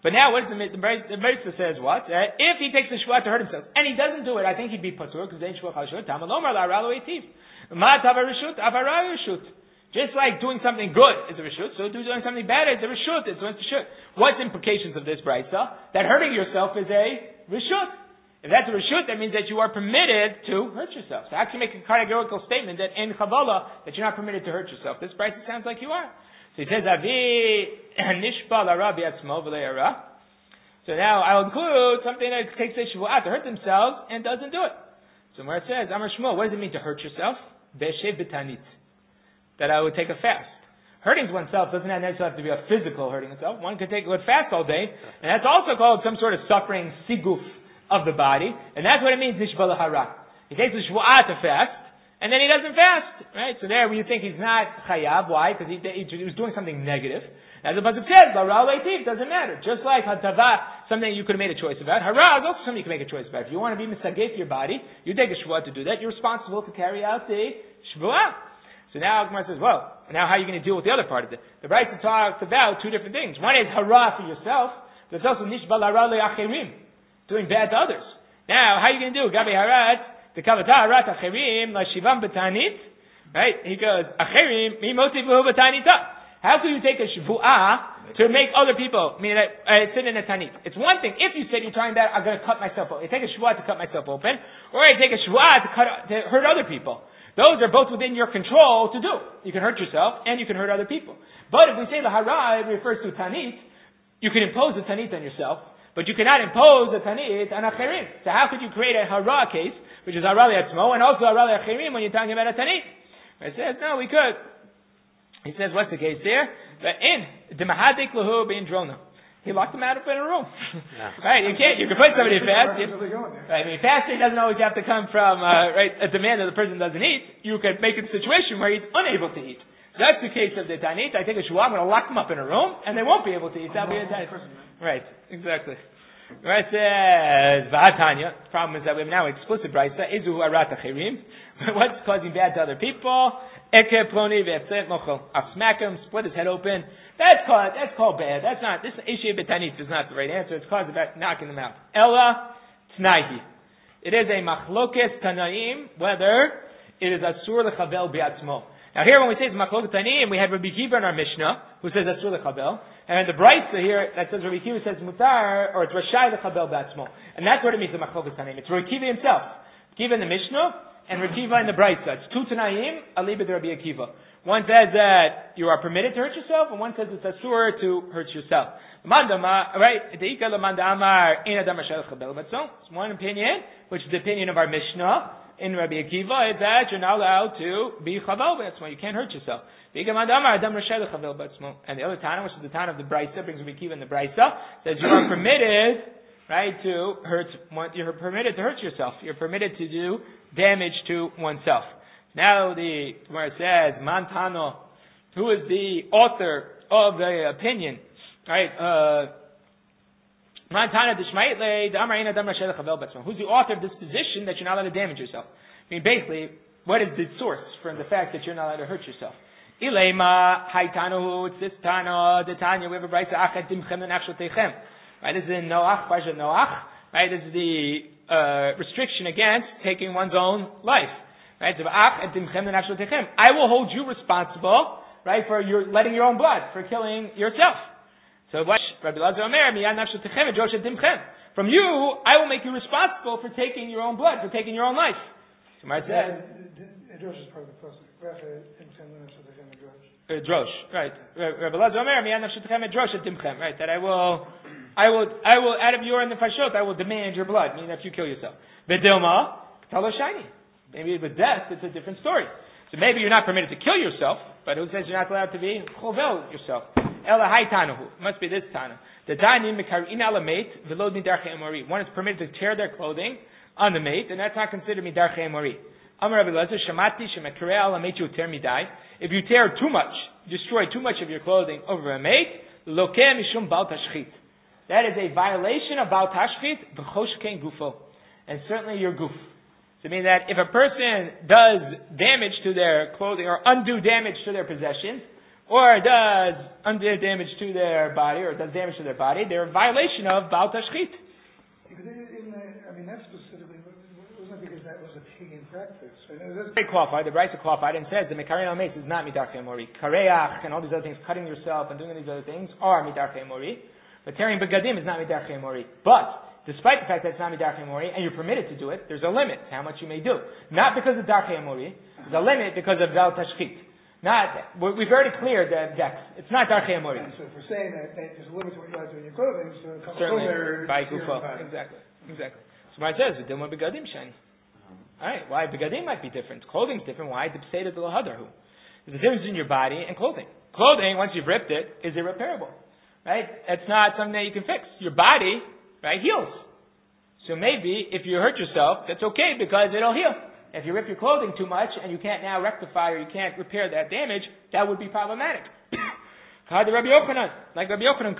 But now, what is the the Mitzvah says? What uh, if he takes the shvuah to hurt himself and he doesn't do it? I think he'd be patur because then shvuah chashut tamalomar la'aralo etiv ma tava reshut avara reshut. Just like doing something good is a reshut, so doing something bad is a reshut. It's a reshut. What's the implications of this brayta? That hurting yourself is a reshut. If that's a reshut, that means that you are permitted to hurt yourself. So actually make a categorical statement that in Kabbalah that you're not permitted to hurt yourself. This brayta sounds like you are. So he says, Avi nishpa l'ara b'atzmo v'lei ara. So now I'll include something that takes a shvuah to hurt themselves and doesn't do it. So where it says, Amar Shmuel, what does it mean to hurt yourself? Be'eshev b'tanit. That I would take a fast. Hurting oneself doesn't necessarily have to be a physical hurting itself. One could take a fast all day, and that's also called some sort of suffering siguf of the body, and that's what it means, nishpa l'hara. He takes a shvuah to fast, and then he doesn't fast, right? So there, you think he's not chayav. Why? Because he, he, he was doing something negative. As the pasuk says, "L'ra leitiv," doesn't matter. Just like hatava, something you could have made a choice about. Hara is also something you can make a choice about. If you want to be misagef your body, you take a shvuah to do that. You're responsible to carry out the shvuah. So now Gemara says, well, now how are you going to deal with the other part of it? The Brayta talks about two different things. One is hara for yourself. There's also nishba l'ra le'acherim, doing bad to others. Now, how are you going to do? Gabi harat. The kavata harat acherim la shivam b'tanit, right? He goes acherim mi motivu b'tanita. How can you take a shvuah to make other people mean that uh, sit in a tanit? It's one thing if you said you're trying that I'm going to cut myself open. You take a shvuah to cut myself open, or you take a shvuah to cut to hurt other people. Those are both within your control to do. You can hurt yourself and you can hurt other people. But if we say the hara refers to tanit, you can impose the tanit on yourself. But you cannot impose the tanit on acherim. So how could you create a hara case, which is hara le'atzmo, and also hara le'acherim when you're talking about a tanit? It says, no, we could. He says, what's the case there? But in demahadik lahu bein drona. He locked him out of in a room. Yeah. Right? You can't. You can put somebody to fast. You, right? I mean, fasting doesn't always have to come from uh, right a demand that the person doesn't eat. You can make a situation where he's unable to eat. So that's the case of the tanit. I take a shvuah, I'm going to lock them up in a room, and they won't be able to eat. That'll be a tanit. Right, exactly. Right, says, V'hatanya. The problem is that we have now explicit brayta. Izu arat achirim. What's causing bad to other people? Eke ploni ve'etzet mochel. I'll smack him, split his head open. That's called, that's called bad. That's not, this Ishia b'tanit is not the right answer. It's caused about knocking them out. Ella tnaihi. It is a machlokes tanaim, whether it is asur lechabel bi'atzmo. Now here when we say it's machlokes tanaim, we had Rabbi Kiva in our Mishnah, who says asur lechabel. And the Brayta here, that says Rabbi Kiva says mutar, or it's Rashai lechabel b'atzmo. And that's what it means, the machlokes tanaim. It's Rabbi Kiva himself. Kiva in the Mishnah, and Rabbi Kiva in the Brayta. It's two tanaim, alibid Rabbi Akiva. One says that you are permitted to hurt yourself, and one says it's asur to hurt yourself. Right? It's one opinion, which is the opinion of our Mishnah in Rabbi Akiva, is that you're not allowed to be chavel b'atzmo. You can't hurt yourself. And the other Tana, which is the Tana of the Brayta, brings Rabbi Akiva in the Brayta, says you are permitted, right, to hurt. You're permitted to hurt yourself. You're permitted to do damage to oneself. Now the where it says Mantano, who is the author of the opinion, right? Uh, Mantana d'shmaitle d'amrina d'amrashel chavel b'atzmo. Who's the author of this position that you're not allowed to damage yourself? I mean, basically, what is the source from the fact that you're not allowed to hurt yourself? Ilema haitanu, it's this tana the tanya. We have a brayta achat dimchem l'nafshel teichem. Right? This is in Noach, Parshat Noach. Right? This is the uh, restriction against taking one's own life. Right? I will hold you responsible, right, for your letting your own blood, for killing yourself. So what Rabbi Lazar Omer, from you, I will make you responsible for taking your own blood, for taking your own life. So Mar says, Drosh is part of the pasuk. Drosh, right? Rabbi Lazar Omer, right? That I will, I will, I will, out of your and the fashot, I will demand your blood, meaning that you kill yourself. V'dilma, talo shiny. Maybe with death, it's a different story. So maybe you're not permitted to kill yourself, but who says you're not allowed to be chovel yourself? Ela haytanahu. Must be this tana. The tani mekarin ala mate v'lo midarche emori. One is permitted to tear their clothing on the mate, and that's not considered midarche emori. Amar Rabbi Lezer shamati shemekare ala mate you tear midai. If you tear too much, destroy too much of your clothing over a mate, loke mishum bal tashchit. That is a violation of bal tashchit v'choshkein gufo, and certainly your goof. So I mean that if a person does damage to their clothing or undue damage to their possessions, or does undue damage to their body, or does damage to their body, they're in violation of Baal Tashchit. Because in the, I mean, that specifically wasn't because that was a pagan practice. Right? They qualified, the Brisa qualified and says the Mekarin al Meis is not Midarchei Mori. Kareach and all these other things, cutting yourself and doing these other things are Midarchei Mori. But tearing begadim is not Midarchei Mori. But despite the fact that it's not Midarchei Mori, and you're permitted to do it, there's a limit to how much you may do. Not because of Darchei Mori, there's a limit because of Val Tashchit. Not, we've already cleared the decks. It's not Darchei Mori. So if we're saying that, that there's a limit to what you allowed to do in your clothing, so it comes certainly, over by Kufa. Exactly. Exactly. So what it says, Dilma begadim shani. Alright, why begadim might be different. Clothing's different. Why? The pseudo de lahadarhu. There's a difference between your body and clothing. Clothing, once you've ripped it, is irreparable. Right? It's not something that you can fix. Your body, right, heals. So maybe if you hurt yourself, that's okay because it'll heal. If you rip your clothing too much and you can't now rectify or you can't repair that damage, that would be problematic. Like Rabbi Yochanan, like Rabbi Yochanan,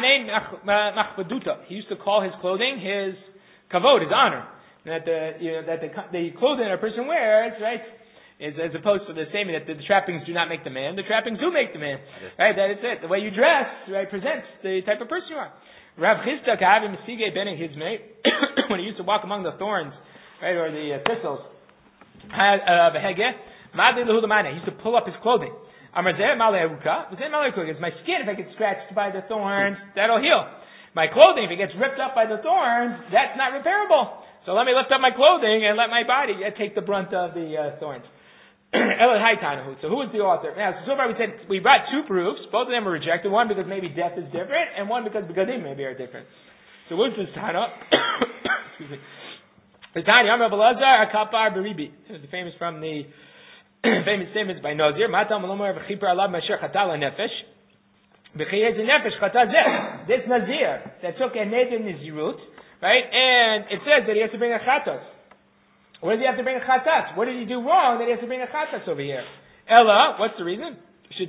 he used to call his clothing his kavod, his honor. That the you know that the the clothing a person wears, right, is as opposed to the statement that the, the trappings do not make the man. The trappings do make the man. Right? That is it. The way you dress, right, presents the type of person you are. Rav Chisda Kahavi Mesige Ben Hizmei, when he used to walk among the thorns, right, or the uh, thistles, had uh, he used to pull up his clothing. It's my skin, if I get scratched by the thorns, that'll heal. My clothing, if it gets ripped up by the thorns, that's not repairable. So let me lift up my clothing and let my body uh, take the brunt of the uh, thorns. So who is the author? Now, so far we said we brought two proofs. Both of them were rejected. One because maybe death is different, and one because begadim maybe are different. So what's this Tana? Excuse me. The Tanya Amar Belazar Akapar Beribi. This is famous from the famous statements by Nazir. Matam Malomar V'Chipar Alav Masher Chatala Nefesh. B'Chiyez Nefesh Chatazeh. This Nazir that took a neder Nizirut, right? And it says that he has to bring a chatos. What does he have to bring a chatas? What did he do wrong that he has to bring a chatas over here? Ella, what's the reason? He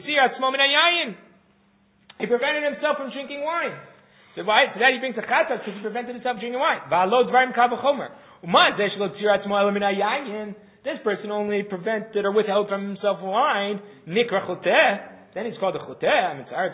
prevented himself from drinking wine. So why? So that he brings a chatas because he prevented himself from drinking wine. This person only prevented or withheld from himself wine. Then he's called a choteh.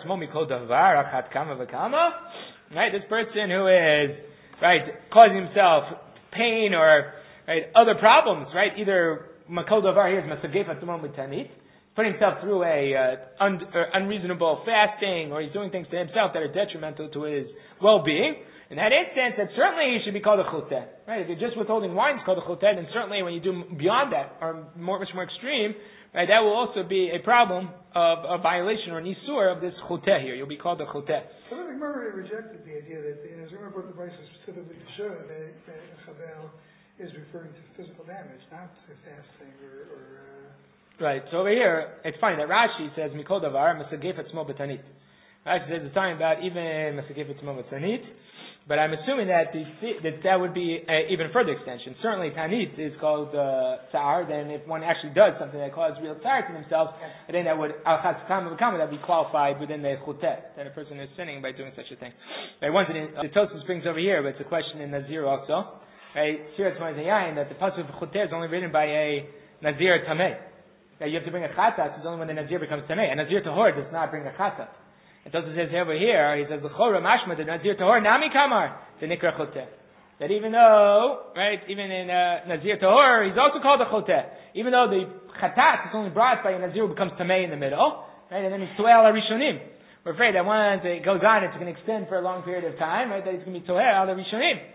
Right? This person who is right causing himself pain or right, other problems, right? Either makol davar here is masagef atumam b'tanit, putting himself through a uh, un, uh, unreasonable fasting, or he's doing things to himself that are detrimental to his well-being. In that instance, that certainly he should be called a choteh, right? If you're just withholding wine, it's called a choteh, then certainly when you do beyond that, or more, much more extreme, right, that will also be a problem of a violation or an isur of this choteh here. You'll be called a choteh. So the Gemara rejected the idea that, you know, Zimmer brought the Brisa specifically to show that, that Chabel is referring to physical damage, not to fasting or... or uh... Right, so over here, it's funny that Rashi says, Mikol Davar, Masagef Etzmo B'tanit. Rashi says it's talking about even Masagef Etzmo B'tanit, but I'm assuming that the, that, that would be an even further extension. Certainly Tanit is called uh, Tsar, then if one actually does something that causes real tsar to themselves, I think that would, Al Chatz Kama V'Kama, that would be qualified within the Choteh, that a person is sinning by doing such a thing. Right, once it, the Tosfos brings over here, but it's a question in Nazir also. Right, Shirat Mazayayin, that the pasuk of Choteh is only written by a Nazir Tameh. That you have to bring a chatat, it's only when the Nazir becomes Tameh. A Nazir Tahor does not bring a chatat. It also says over here, he says, the Chora Mashma, the Nazir Tahor, Nami Kamar, the Nikra Choteh. That even though, right, even in uh, Nazir Tahor, he's also called a Choteh. Even though the chatat is only brought by a Nazir who becomes Tameh in the middle, right, and then he's Toeh al Rishonim. We're afraid that once it goes on, it's going to extend for a long period of time, right, that it's going to be Toeh al Rishonim.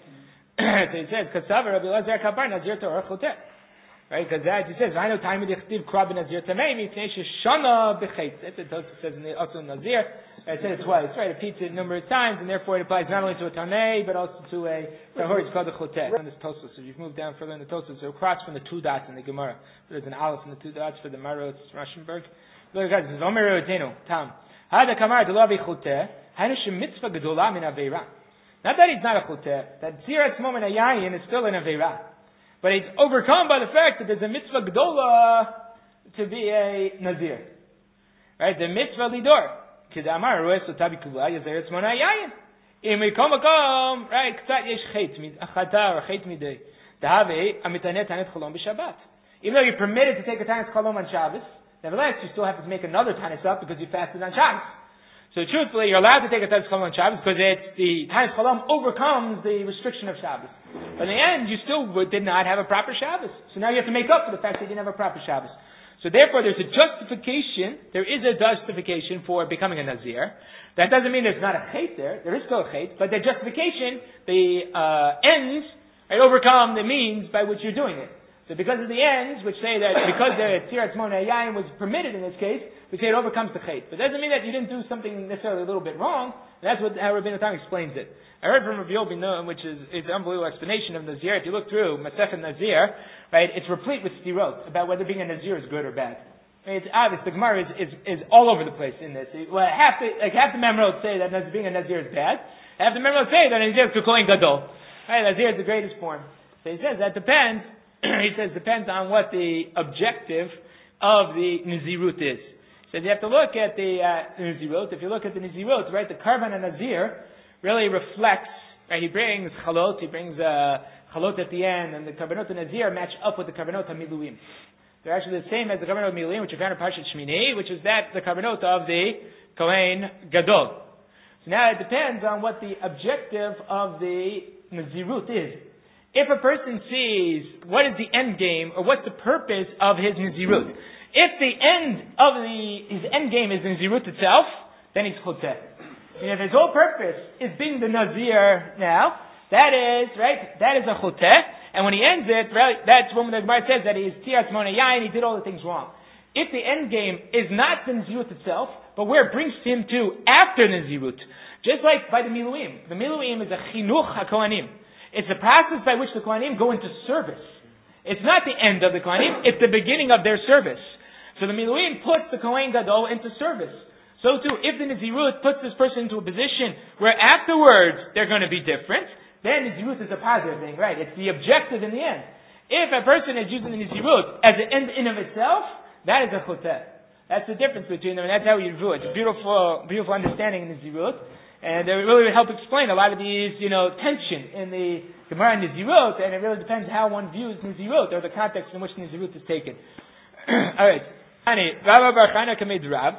So he says, "Kasavar Rabbi Elazar Kabar Nazir Torah Choteh." Right? Because that he says, "I know time of the Chtiv Krab Nazir Tamei Mitnei Shana B'Chetz." That's what it says in the also Nazir. I said it twice. Right? It repeats it a number of times, and therefore it applies not only to a Tamei but also to a Tahor. It's called a Choteh. On this Tosfos, so you've moved down further in the Tosfos, so across from the two dots in the Gemara. So there's an aleph in the two dots for the Marot Rauschenberg. Look, guys, this is Omer Rotenu Tam. Hada Kamar Delavi Choteh. Hanu Shemitzvah Gedolah Min Aveira. Not that he's not a choteh, that Tzirat Moment Ayayin is still an Aveirah. But he's overcome by the fact that there's a mitzvah Gdola to be a Nazir. Right? The mitzvah Lidor. Kedamar Roes Otabi Kula Yazeretz Moment Ayayin. Imikom Akom, right? Ktsat Yesh Chet, Achata or Chet Midei. Dahave Amitanet Tanet Cholom B'Shabbat. Even though you're permitted to take a Tanet Cholom on Shabbos, Nevertheless, you still have to make another Tanis up because you fasted on Shabbos. So truthfully, you're allowed to take a Tanis Cholam on Shabbos because it's the Tanis Cholam overcomes the restriction of Shabbos. But in the end, you still did not have a proper Shabbos. So now you have to make up for the fact that you didn't have a proper Shabbos. So therefore, there's a justification, there is a justification for becoming a Nazir. That doesn't mean there's not a Chet there. There is still a Chet, but the justification, the uh, ends, right, overcome the means by which you're doing it. So because of the ends, which say that because the Tzirat Mona Yayin was permitted in this case, we say it overcomes the Chet. But it doesn't mean that you didn't do something necessarily a little bit wrong. That's what how Rabbeinu Tam explains it. I heard from Rabbi Yobin, which is, is an unbelievable explanation of Nazir. If you look through Masechet Nazir, right, it's replete with stirot about whether being a Nazir is good or bad. I mean, it's obvious. The Gemara is, is, is all over the place in this. Well, half the, like half the Memrod say that being a Nazir is bad. Half the Memrod say that a Nazir is Kohen Gadol. Right, Nazir is the greatest form. So he says that depends. He says depends on what the objective of the Nazirut is. He says you have to look at the uh, Nazirut. If you look at the Nazirut, right, the Karban and Nazir really reflects, right, he brings Chalot, he brings uh, Chalot at the end, and the Karbanot and Nazir match up with the Karbanot HaMiluim. They're actually the same as the Karbanot HaMiluim, which you found in Parshat Shmini, which is that the Karbanot of the Kohen Gadol. So now it depends on what the objective of the Nazirut is. If a person sees what is the end game, or what's the purpose of his Nazirut, if the end of the, his end game is Nazirut itself, then he's Choteh. And if his whole purpose is being the Nazir now, that is, right, that is a Choteh, and when he ends it, right, that's when the Gemara says that he is Tzirat Mona Yayin, he did all the things wrong. If the end game is not the Nazirut itself, but where it brings him to after Nazirut, just like by the Miluim. The Miluim is a Chinuch HaKohanim. It's the process by which the Kohanim go into service. It's not the end of the Kohanim, it's the beginning of their service. So the Miluim puts the Kohen Gadol into service. So too, if the Nazirut puts this person into a position where afterwards they're going to be different, then Nazirut is a positive thing, right? It's the objective in the end. If a person is using the Nazirut as an end in of itself, that is a Choteh. That's the difference between them, and that's how you do it. It's a beautiful, beautiful understanding in Nazirut. And it really would help explain a lot of these, you know, tension in the Gemara and Nazirut, and it really depends how one views Nazirut, or the context in which Nazirut is taken. Alright. Rabbi Bar Chana Kamed Rav,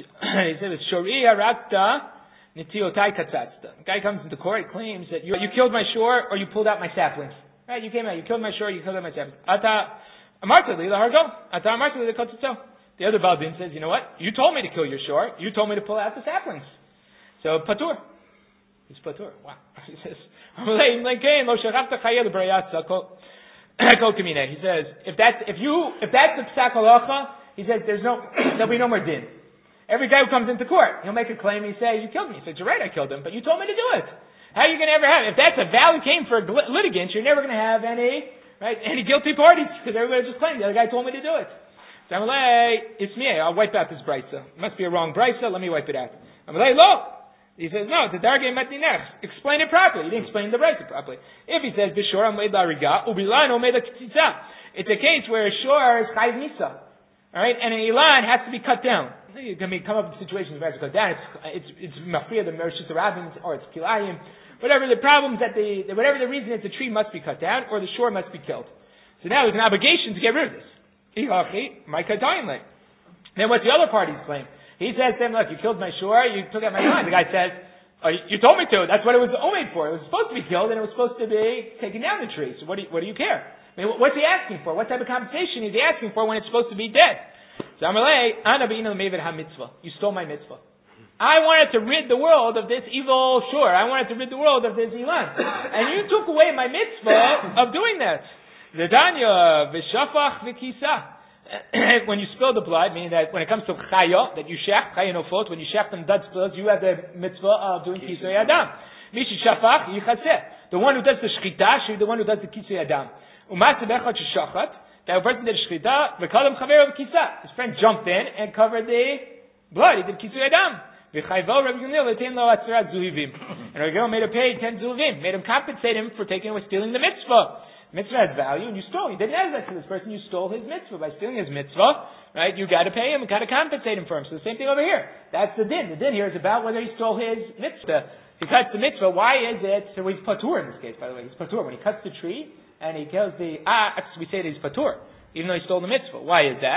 he says, Shori Harakta Nitiotai Katzatzta. The guy comes into court, claims that you, you killed my shore, or you pulled out my saplings. Right, you came out, you killed my shore, you killed out my saplings. Ata Amarta Li Lahargo, Ata Amarta Li Kotzitzo. The other Baal Din says, you know what? You told me to kill your shore, you told me to pull out the saplings. So patur, he's patur. Wow. He says, he says, if that's if you if that's the psak halacha, he says there's no there'll be no more din. Every guy who comes into court, he'll make a claim. He say, you killed me. He says, you're right, I killed him, but you told me to do it. How are you going to ever have it? If that's a valid claim for a litigant, you're never going to have any right any guilty parties because everybody just claimed the other guy told me to do it. So I'm like, it's me. I'll wipe out this brisa. It must be a wrong brisa. Let me wipe it out. I'm like, look. He says, no, it's a dargei matinech. Explain it properly. He didn't explain the brisa properly. If he says, b'shor amed la'ariga, u'bilan omed la'kitzitza. It's a case where a shore is chayv nisa. Alright? And an ilan has to be cut down. You can come up with situations where it has to cut down. It's, it's, it's mafriya, the mershis rabbins, or it's kilayim. Whatever the problems that the, whatever the reason is, the tree must be cut down, or the shore must be killed. So now there's an obligation to get rid of this. Then what's the other party's claim? He says to him, look, you killed my shore, you took out my line. The guy says, oh, you told me to. That's what it was omed for. It was supposed to be killed, and it was supposed to be taking down the tree. So what do you, what do you care? I mean, what's he asking for? What type of compensation is he asking for when it's supposed to be dead? So Amalei, Ana be'ina l'mevid ha-mitzvah. You stole my mitzvah. I wanted to rid the world of this evil shore. I wanted to rid the world of this ilan. And you took away my mitzvah of doing that. V'danya v'shafach v'kisa. When you spill the blood, meaning that when it comes to chaya, that you shech, chaya no fault, when you shech them blood spills, you have the mitzvah of doing kisei adam. Mishi shafach yichaseh. The one who does the shchita should be the one who does the kisei adam. U'maseh bechad sheshachat. That person did shchita, v'kalam chaver v'kisa. His friend jumped in and covered the blood. He did kisei adam. V'chayvo Rabbi Yonil l'tein lo atzerat zuhivim. And Rabbi Yonil made him pay ten zuhivim. Made him compensate him for taking away stealing the mitzvah. Mitzvah has value, and you stole. You didn't have that to this person. You stole his mitzvah by stealing his mitzvah, right? You got to pay him. You got to compensate him for him. So the same thing over here. That's the din. The din here is about whether he stole his mitzvah. He cuts the mitzvah. Why is it? So he's patur in this case, by the way. He's patur when he cuts the tree and he kills the ah. We say that he's patur, even though he stole the mitzvah. Why is that?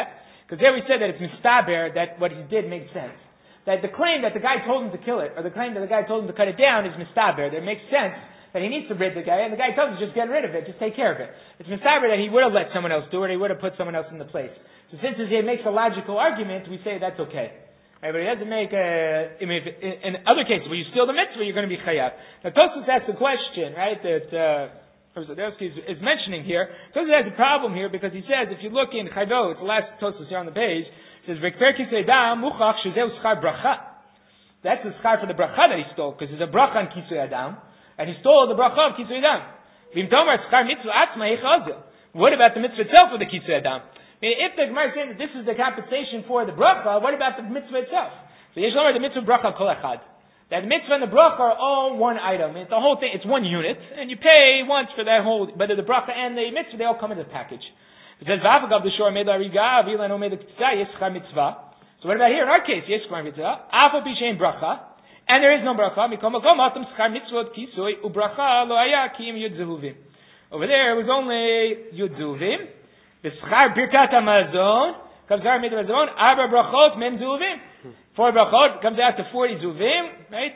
Because there we said that it's mistaber, that what he did makes sense. That the claim that the guy told him to kill it, or the claim that the guy told him to cut it down is mistaber. That makes sense that he needs to rid the guy, and the guy tells him just get rid of it, just take care of it. It's mistaber that he would have let someone else do it, or he would have put someone else in the place. So since it makes a logical argument, we say that's okay. Right, but it doesn't make a, I mean, if, in, in other cases, where you steal the mitzvah, you're going to be chayav. Now Tosfos asks the question, right, that, uh, Professor Sadowski is, is mentioning here. Tosfos has a problem here because he says, if you look in Chayvo, it's the last Tosfos here on the page, it says, V'kfer kisei dam muchach shezeu schar bracha. That's the schar for the bracha that he stole, because there's a bracha on kisei adam, and he stole the bracha of kisei adam. V'im tomar schar mitzvah atzma echazel. What about the mitzvah itself of the kisei adam? I mean, if the Gemara is saying that this is the compensation for the bracha, what about the mitzvah itself? So Yesh Lomar the mitzvah bracha kol echad. That mitzvah and the bracha are all one item. It's the whole thing. It's one unit, and you pay once for that whole. But the bracha and the mitzvah, they all come in a package. It says v'afagav the shor made lariga v'ilano made the kitzah yeschar mitzvah. So what about here in our case? Yeschar mitzvah afal pishein bracha, and there is no bracha. Mikom makom atam schar mitzvot kisoi ubracha lo haya ki im yud zehuvim. Over there it was only yud zehuvim. The schar birkat hamazon comes out made the mazon arba brachot mem zehuvim. Four brachot comes out to forty zuvim, right?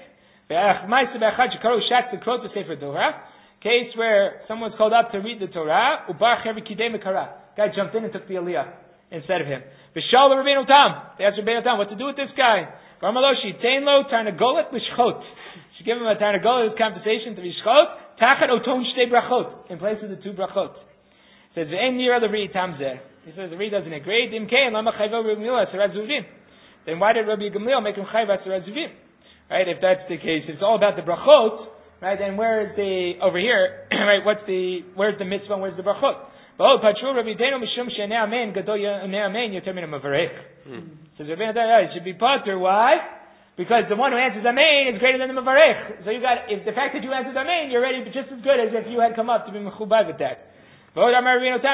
Case where someone's called up to read the Torah, guy jumped in and took the aliyah instead of him. V'shal Rabbeinu Tam, they asked Rabbeinu Tam what to do with this guy. Garmaloshi tein lo tarnagolet l'shchot. She gave him a tarnagolet as compensation to v'shchot. Tachat oton shtei brachot in place of the two brachot. Says v'ein nira l'ri tamzeh. He says the Ri doesn't agree. Dimkein lama chayvo r'mila sarat zuvim. Then why did Rabbi Gamliel make him chayv atzar azuvim? Right, if that's the case, it's all about the brachot, right, then where is the, over here, right, what's the, where's the mitzvah and where's the brachot? Oh, patru Rabbi Deno mishum she'nei amen gadol ye'nei amen yoter min ha'mavarech. Says Rabbi Deno, it should be patur, why? Because the one who answers amen is greater than the mavarech. So you got, if the fact that you answered amen, you're already just as good as if you had come up to be mechubay with that. Right, we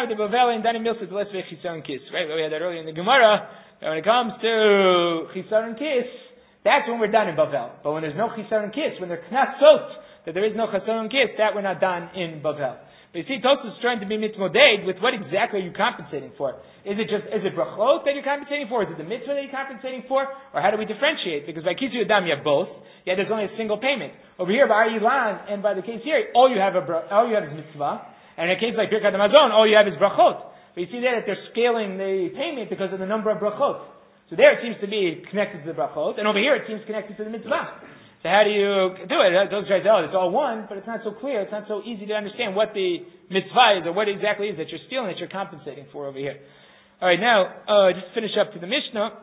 had that earlier in the Gemara. When it comes to Chisar and Kiss, that's when we're done in Bavel. But when there's no Chisar and Kiss, when they're knasot, that there is no Chisar and Kiss, that we're not done in Bavel. But you see, Tosfos is trying to be mitzmoded with what exactly are you compensating for? Is it just, is it brachot that you're compensating for? Is it the mitzvah that you're compensating for? Or how do we differentiate? Because by Kisu Yadam you have both, yet there's only a single payment. Over here, by Ilan, and by the case here, all you have, a, all you have is mitzvah. And in a case like Birkat Hamazon, all you have is brachot. But you see there that they're scaling the payment because of the number of brachot. So there it seems to be connected to the brachot, and over here it seems connected to the mitzvah. So how do you do it? Those guys, oh, it's all one, but it's not so clear. It's not so easy to understand what the mitzvah is or what it exactly is that you're stealing, that you're compensating for over here. All right, now uh, just finish up to the Mishnah.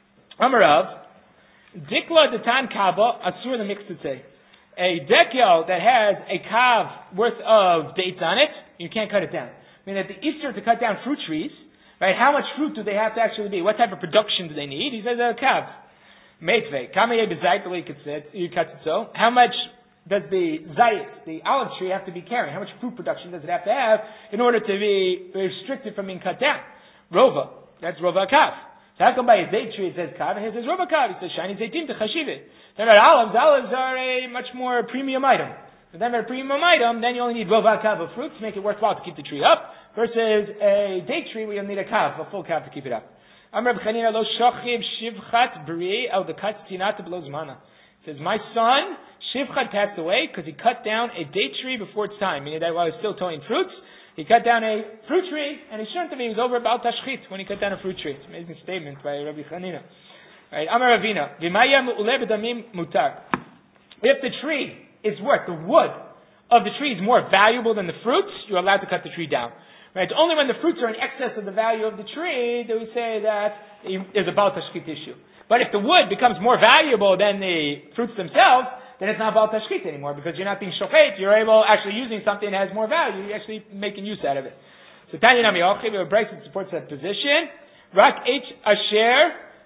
Amarav, dikla detan kaba asur the mixtute. A dekel that has a kav worth of dates on it, you can't cut it down. I mean, at the Easter to cut down fruit trees, right? How much fruit do they have to actually be? What type of production do they need? He says a kav. Meitvei, kamei bezayit the way you cut it so. How much does the zayit, the olive tree, have to be carrying? How much fruit production does it have to have in order to be restricted from being cut down? Rova, that's rova kav. So how come by a date tree it says kav and it says rova kav? It says shiny zaytim to chashivet. Then at olives, olives are a much more premium item. But then at a premium item, then you only need rova kav of fruit to make it worthwhile to keep the tree up. Versus a date tree, we need a kav, a full kav to keep it up. Amar b'chanina lo shochiv shivchat b'rei el dekat tinat below zmana. Says my son Shivchat passed away because he cut down a date tree before its time, meaning that while he was still towing fruits, he cut down a fruit tree and he shouldn't have. He was over about tashchit when he cut down a fruit tree. It's an amazing statement by Rabbi Chanina. Right, Amar Ravina v'maya me'uleh b'damim mutar. If the tree is worth the wood of the tree is more valuable than the fruits, you're allowed to cut the tree down. Right? It's only when the fruits are in excess of the value of the tree that we say that there's a Baal Tashchit issue. But if the wood becomes more valuable than the fruits themselves, then it's not Baal Tashchit anymore because you're not being shochet. You're able actually using something that has more value. You're actually making use out of it. So Tanya Nami Ochi, we have a brace that supports that position. Rak H Asher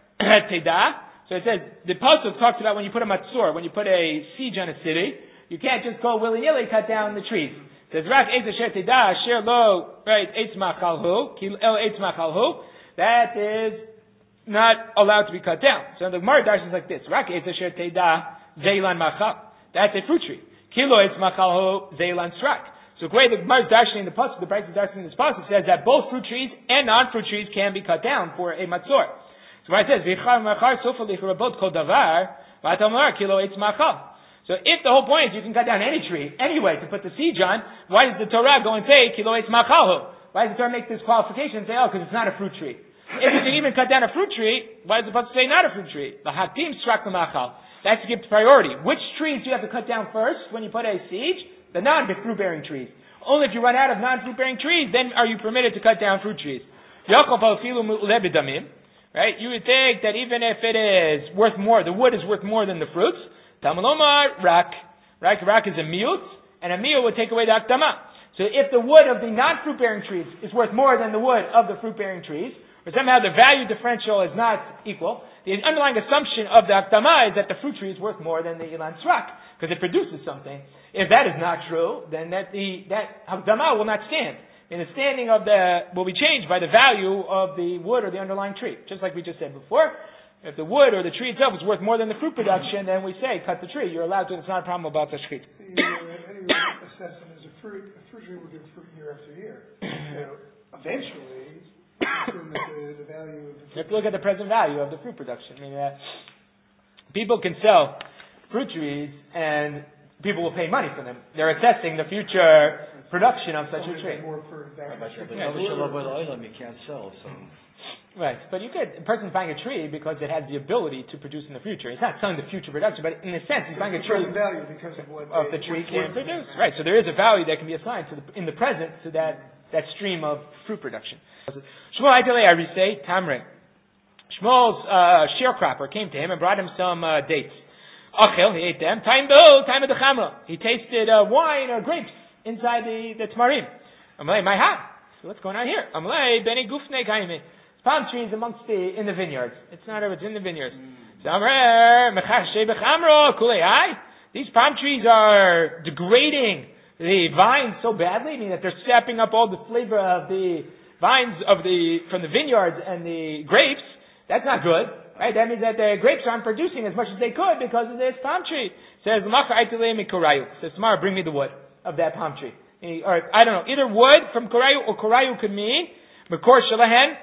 Teda. So it says the pasuk talks about when you put a matzor, when you put a siege on a city, you can't just go willy nilly cut down the trees. Says Rak Eitz Asher Teda Asher Lo right Eitz Machalhu Kil El Eitz Machalhu. That is not allowed to be cut down. So the Gemara dashes like this: Rak Eitz Asher Teda Zeilan Machal. That's a fruit tree. Kilo Eitz Machalhu Zeilan Srak. So the way the Gemara is darshaning the pasuk, the Brayta is darshaning this pasuk says that both fruit trees and non-fruit trees can be cut down for a matzor. So when it says v'char machar sofa lichrabot kol davar v'atamar kilo eitz machal. So if the whole point is you can cut down any tree anyway to put the siege on, why does the Torah go and say kilo eitz machalhu? Why does the Torah make this qualification and say, oh, because it's not a fruit tree? If you can even cut down a fruit tree, why does the pasuk say not a fruit tree? The hatim strak l'machal. That's to give priority. Which trees do you have to cut down first when you put a siege? The non-fruit-bearing trees. Only if you run out of non-fruit-bearing trees, then are you permitted to cut down fruit trees. Right? You would think that even if it is worth more, the wood is worth more than the fruits. Tamalomar rak. Rak, rak is a miut, and a miut would take away the akdama. So if the wood of the non-fruit-bearing trees is worth more than the wood of the fruit-bearing trees, or somehow the value differential is not equal, the underlying assumption of the akdama is that the fruit tree is worth more than the ilan srak, because it produces something. If that is not true, then that the that akdama will not stand. And the standing of the will be changed by the value of the wood or the underlying tree. Just like we just said before, if the wood or the tree itself is worth more than the fruit production, then we say cut the tree. You're allowed to. It's not a problem about the shchit. Anyway, assessment as a fruit, a fruit tree will give fruit year after year. So eventually. The, the value of the you have to look at the present value of the fruit production. I mean, uh, people can sell fruit trees and people will pay money for them. They're assessing the future production of such a tree. More for that. You can't sell, so. Right, but you could, a person's buying a tree because it has the ability to produce in the future. He's not selling the future production, but in a sense, he's buying a tree value because of what of the tree can produce. Right, so there is a value that can be assigned to the, in the present to that that stream of fruit production. Shmuel Aitale Arise Tamre. Shmuel's uh, sharecropper came to him and brought him some uh, dates. Achel, he ate them. Time bo, time of the chamra. He tasted uh, wine or grapes inside the the tamarim. Amalei, my ha. So what's going on here? Amalei beni gufne kaime. Palm trees amongst the in the vineyards. It's not it's in the vineyards. Zamre mechashe bechamro kulei. These palm trees are degrading the vines so badly, meaning that they're sapping up all the flavor of the vines of the from the vineyards and the grapes. That's not good, right? That means that the grapes aren't producing as much as they could because of this palm tree. Says Says tomorrow, bring me the wood of that palm tree. Or I don't know, either wood from korayu or korayu could mean makor shalahen.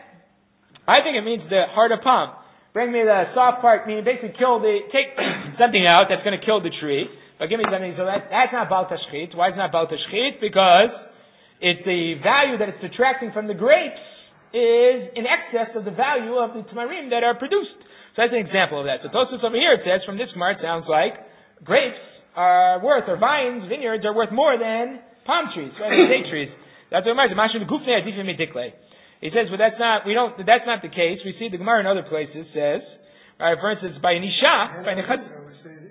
I think it means the heart of palm. Bring me the soft part, meaning basically kill the take something out that's going to kill the tree. But give me something, so that, that's not Baal Tashchit. Why is it not Baal Tashchit? Because it's the value that it's detracting from the grapes is in excess of the value of the tamarim that are produced. So that's an example of that. So Tosfos over here, it says, from this Gemara, it sounds like grapes are worth, or vines, vineyards are worth more than palm trees, right? Date trees. That's what it means. He says, well, that's not, we don't, that's not the case. We see the Gemara in other places says, right, for instance, by Nisha, by Nechat,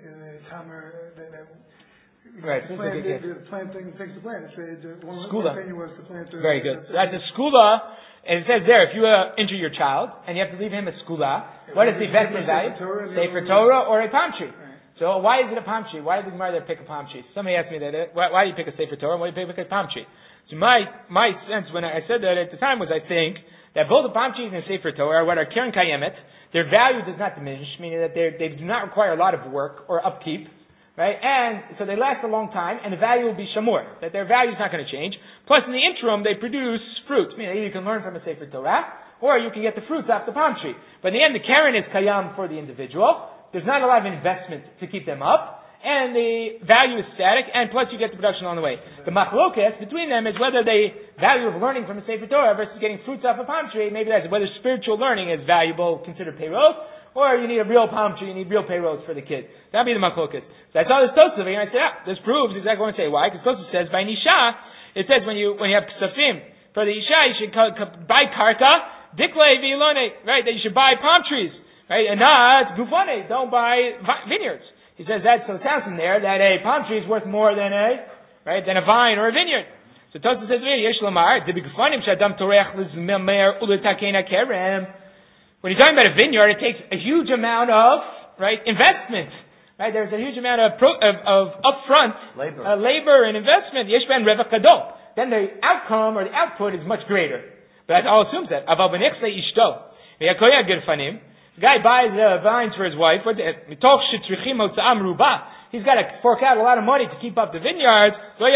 right, the plant, the, the plant thing takes the plant. The one, skula. One was the plant. The, Very good. That's a skula, and it says there, if you uh, injure your child and you have to leave him a skula, yeah, what is the investment value? Sefer Torah or a palm tree. Right. So why is it a palm tree? Why did the Gemara there pick a palm tree? Somebody asked me that. Uh, why, why do you pick a Sefer Torah? Why do you pick a palm tree? So my my sense when I said that at the time was I think that both the palm trees and Sefer Torah are what are Keren Kayemet. Their value does not diminish, meaning that they they do not require a lot of work or upkeep. Right? And so they last a long time, and the value will be shamur, that their value is not going to change. Plus, in the interim, they produce fruit. Meaning, either you can learn from a Sefer Torah, or you can get the fruits off the palm tree. But in the end, the keren is kayam for the individual. There's not a lot of investment to keep them up, and the value is static, and plus you get the production on the way. The machlokas between them is whether the value of learning from a Sefer Torah versus getting fruits off a palm tree, maybe that's whether spiritual learning is valuable, considered payroll, or you need a real palm tree, you need real payroll for the kid. That'd be the machlokas. So I saw this Tosfos, and I said, ah, this proves exactly what I say. Why? Because Tosfos says, by Nisha, it says when you when you have ksafim, for the Isha, you should buy karka, diklei v'ilone, right, that you should buy palm trees, right, and not gufone, don't buy vineyards. He says that, so it sounds in there that a palm tree is worth more than a, right, than a vine or a vineyard. So Tosfos says, yesh lomar, dibi gufonim shadam torech lizmemer uletakena kerem. When you're talking about a vineyard, it takes a huge amount of, right, investment. Right? There's a huge amount of, pro, of, of upfront labor. Uh, labor and investment. Yesh ben revach gadol. Then the outcome or the output is much greater. But that all assumes that. Aval b'nechse ishto. The guy buys uh, vines for his wife. Mitoch shetzrichim hotza'am ruba. he's got to fork out a lot of money to keep up the vineyards.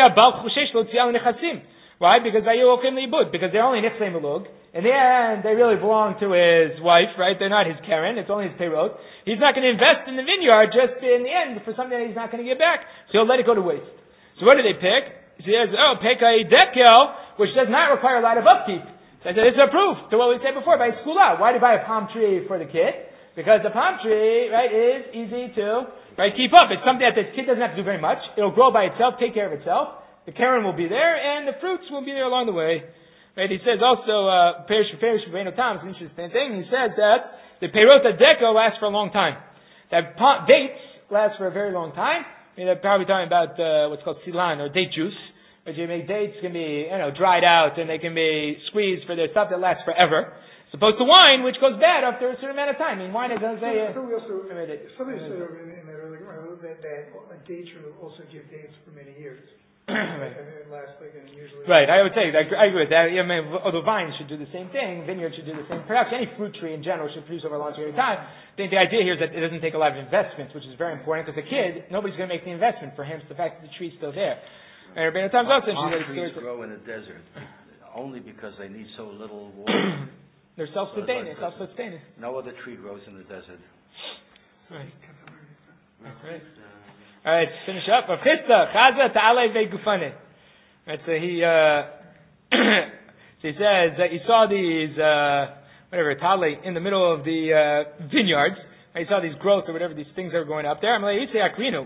Why? Because because they're only nifsei melug. In the end, they really belong to his wife, right? They're not his keren. It's only his payroll. He's not going to invest in the vineyard just in the end for something that he's not going to get back. So he'll let it go to waste. So what do they pick? He says, oh, pick a dekel, which does not require a lot of upkeep. So I said, this is a proof to what we said before by skula. Why do you buy a palm tree for the kid? Because the palm tree, right, is easy to, right, keep up. It's something that the kid doesn't have to do very much. It'll grow by itself, take care of itself. The keren will be there, and the fruits will be there along the way. Right? He says also, uh, perish for perish for Beino Tam, it's an interesting thing. He says that the Perot Deko lasts for a long time. That dates last for a very long time. I mean, they're probably talking about, uh, what's called silan, or date juice. But you make dates can be, you know, dried out, and they can be squeezed for their stuff that lasts forever. As opposed to wine, which goes bad after a certain amount of time. I mean, wine is, uh, say, uh, so we also, somebody said in that earlier, that, that a date will also give dates for many years. Right. And it lasts like, and usually right, I would say, I agree, I agree with that. I mean, although vines should do the same thing, vineyards should do the same. Perhaps any fruit tree in general should produce over a long period of time. I think the idea here is that it doesn't take a lot of investments, which is very important, because a kid, nobody's going to make the investment for him. It's the fact that the tree's still there. And Rabbeinu Tam also Palm trees grow in the desert only because they need so little water. They're self-sustaining, so self-sustaining. No other tree grows in the desert. Right. That's right. All right, finish up. Chaza ta'alei ve'gufane. Right, so he uh, so he says that he saw these uh, whatever ta'alei in the middle of the uh, vineyards. He saw these growth or whatever these things that were going up there. I'm like, he said akrinu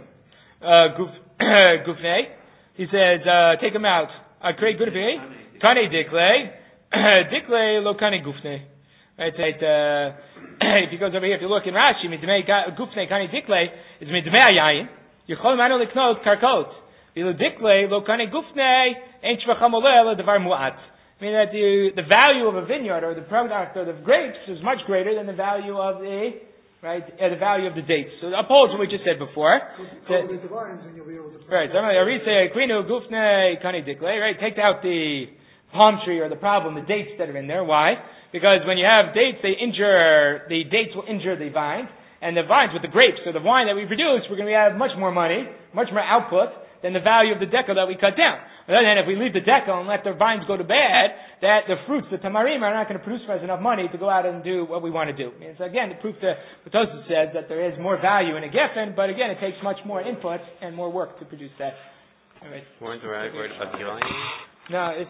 gufne. He says uh, take them out. Akre gufne kane dikle dikle lo kane gufne. Right, so it, uh, if he goes over here, if you look in Rashi, midmei gufne kane dikle is midmei yayin. Yichol manu liknot karkot. Vilu dikle lo kane gufne ein shvacham oleh ledavar mu'at. I mean that the the value of a vineyard or the product or the grapes is much greater than the value of the right uh, the value of the dates. So it upholds what we just said before. That, the vines and you'll be able to right. So I read say krinu gufne kane dikle. Right. Take out the palm tree or the problem, the dates that are in there. Why? Because when you have dates, they injure the dates will injure the vines. And the vines with the grapes, so the wine that we produce, we're going to have much more money, much more output than the value of the decal that we cut down. On the other hand, if we leave the decal and let the vines go to bad, that the fruits, the tamarim, are not going to produce for us enough money to go out and do what we want to do. And so again, the proof that Tosfos says that there is more value in a geffen, but again, it takes much more input and more work to produce that. All right. Weren't worried about killing? No, it's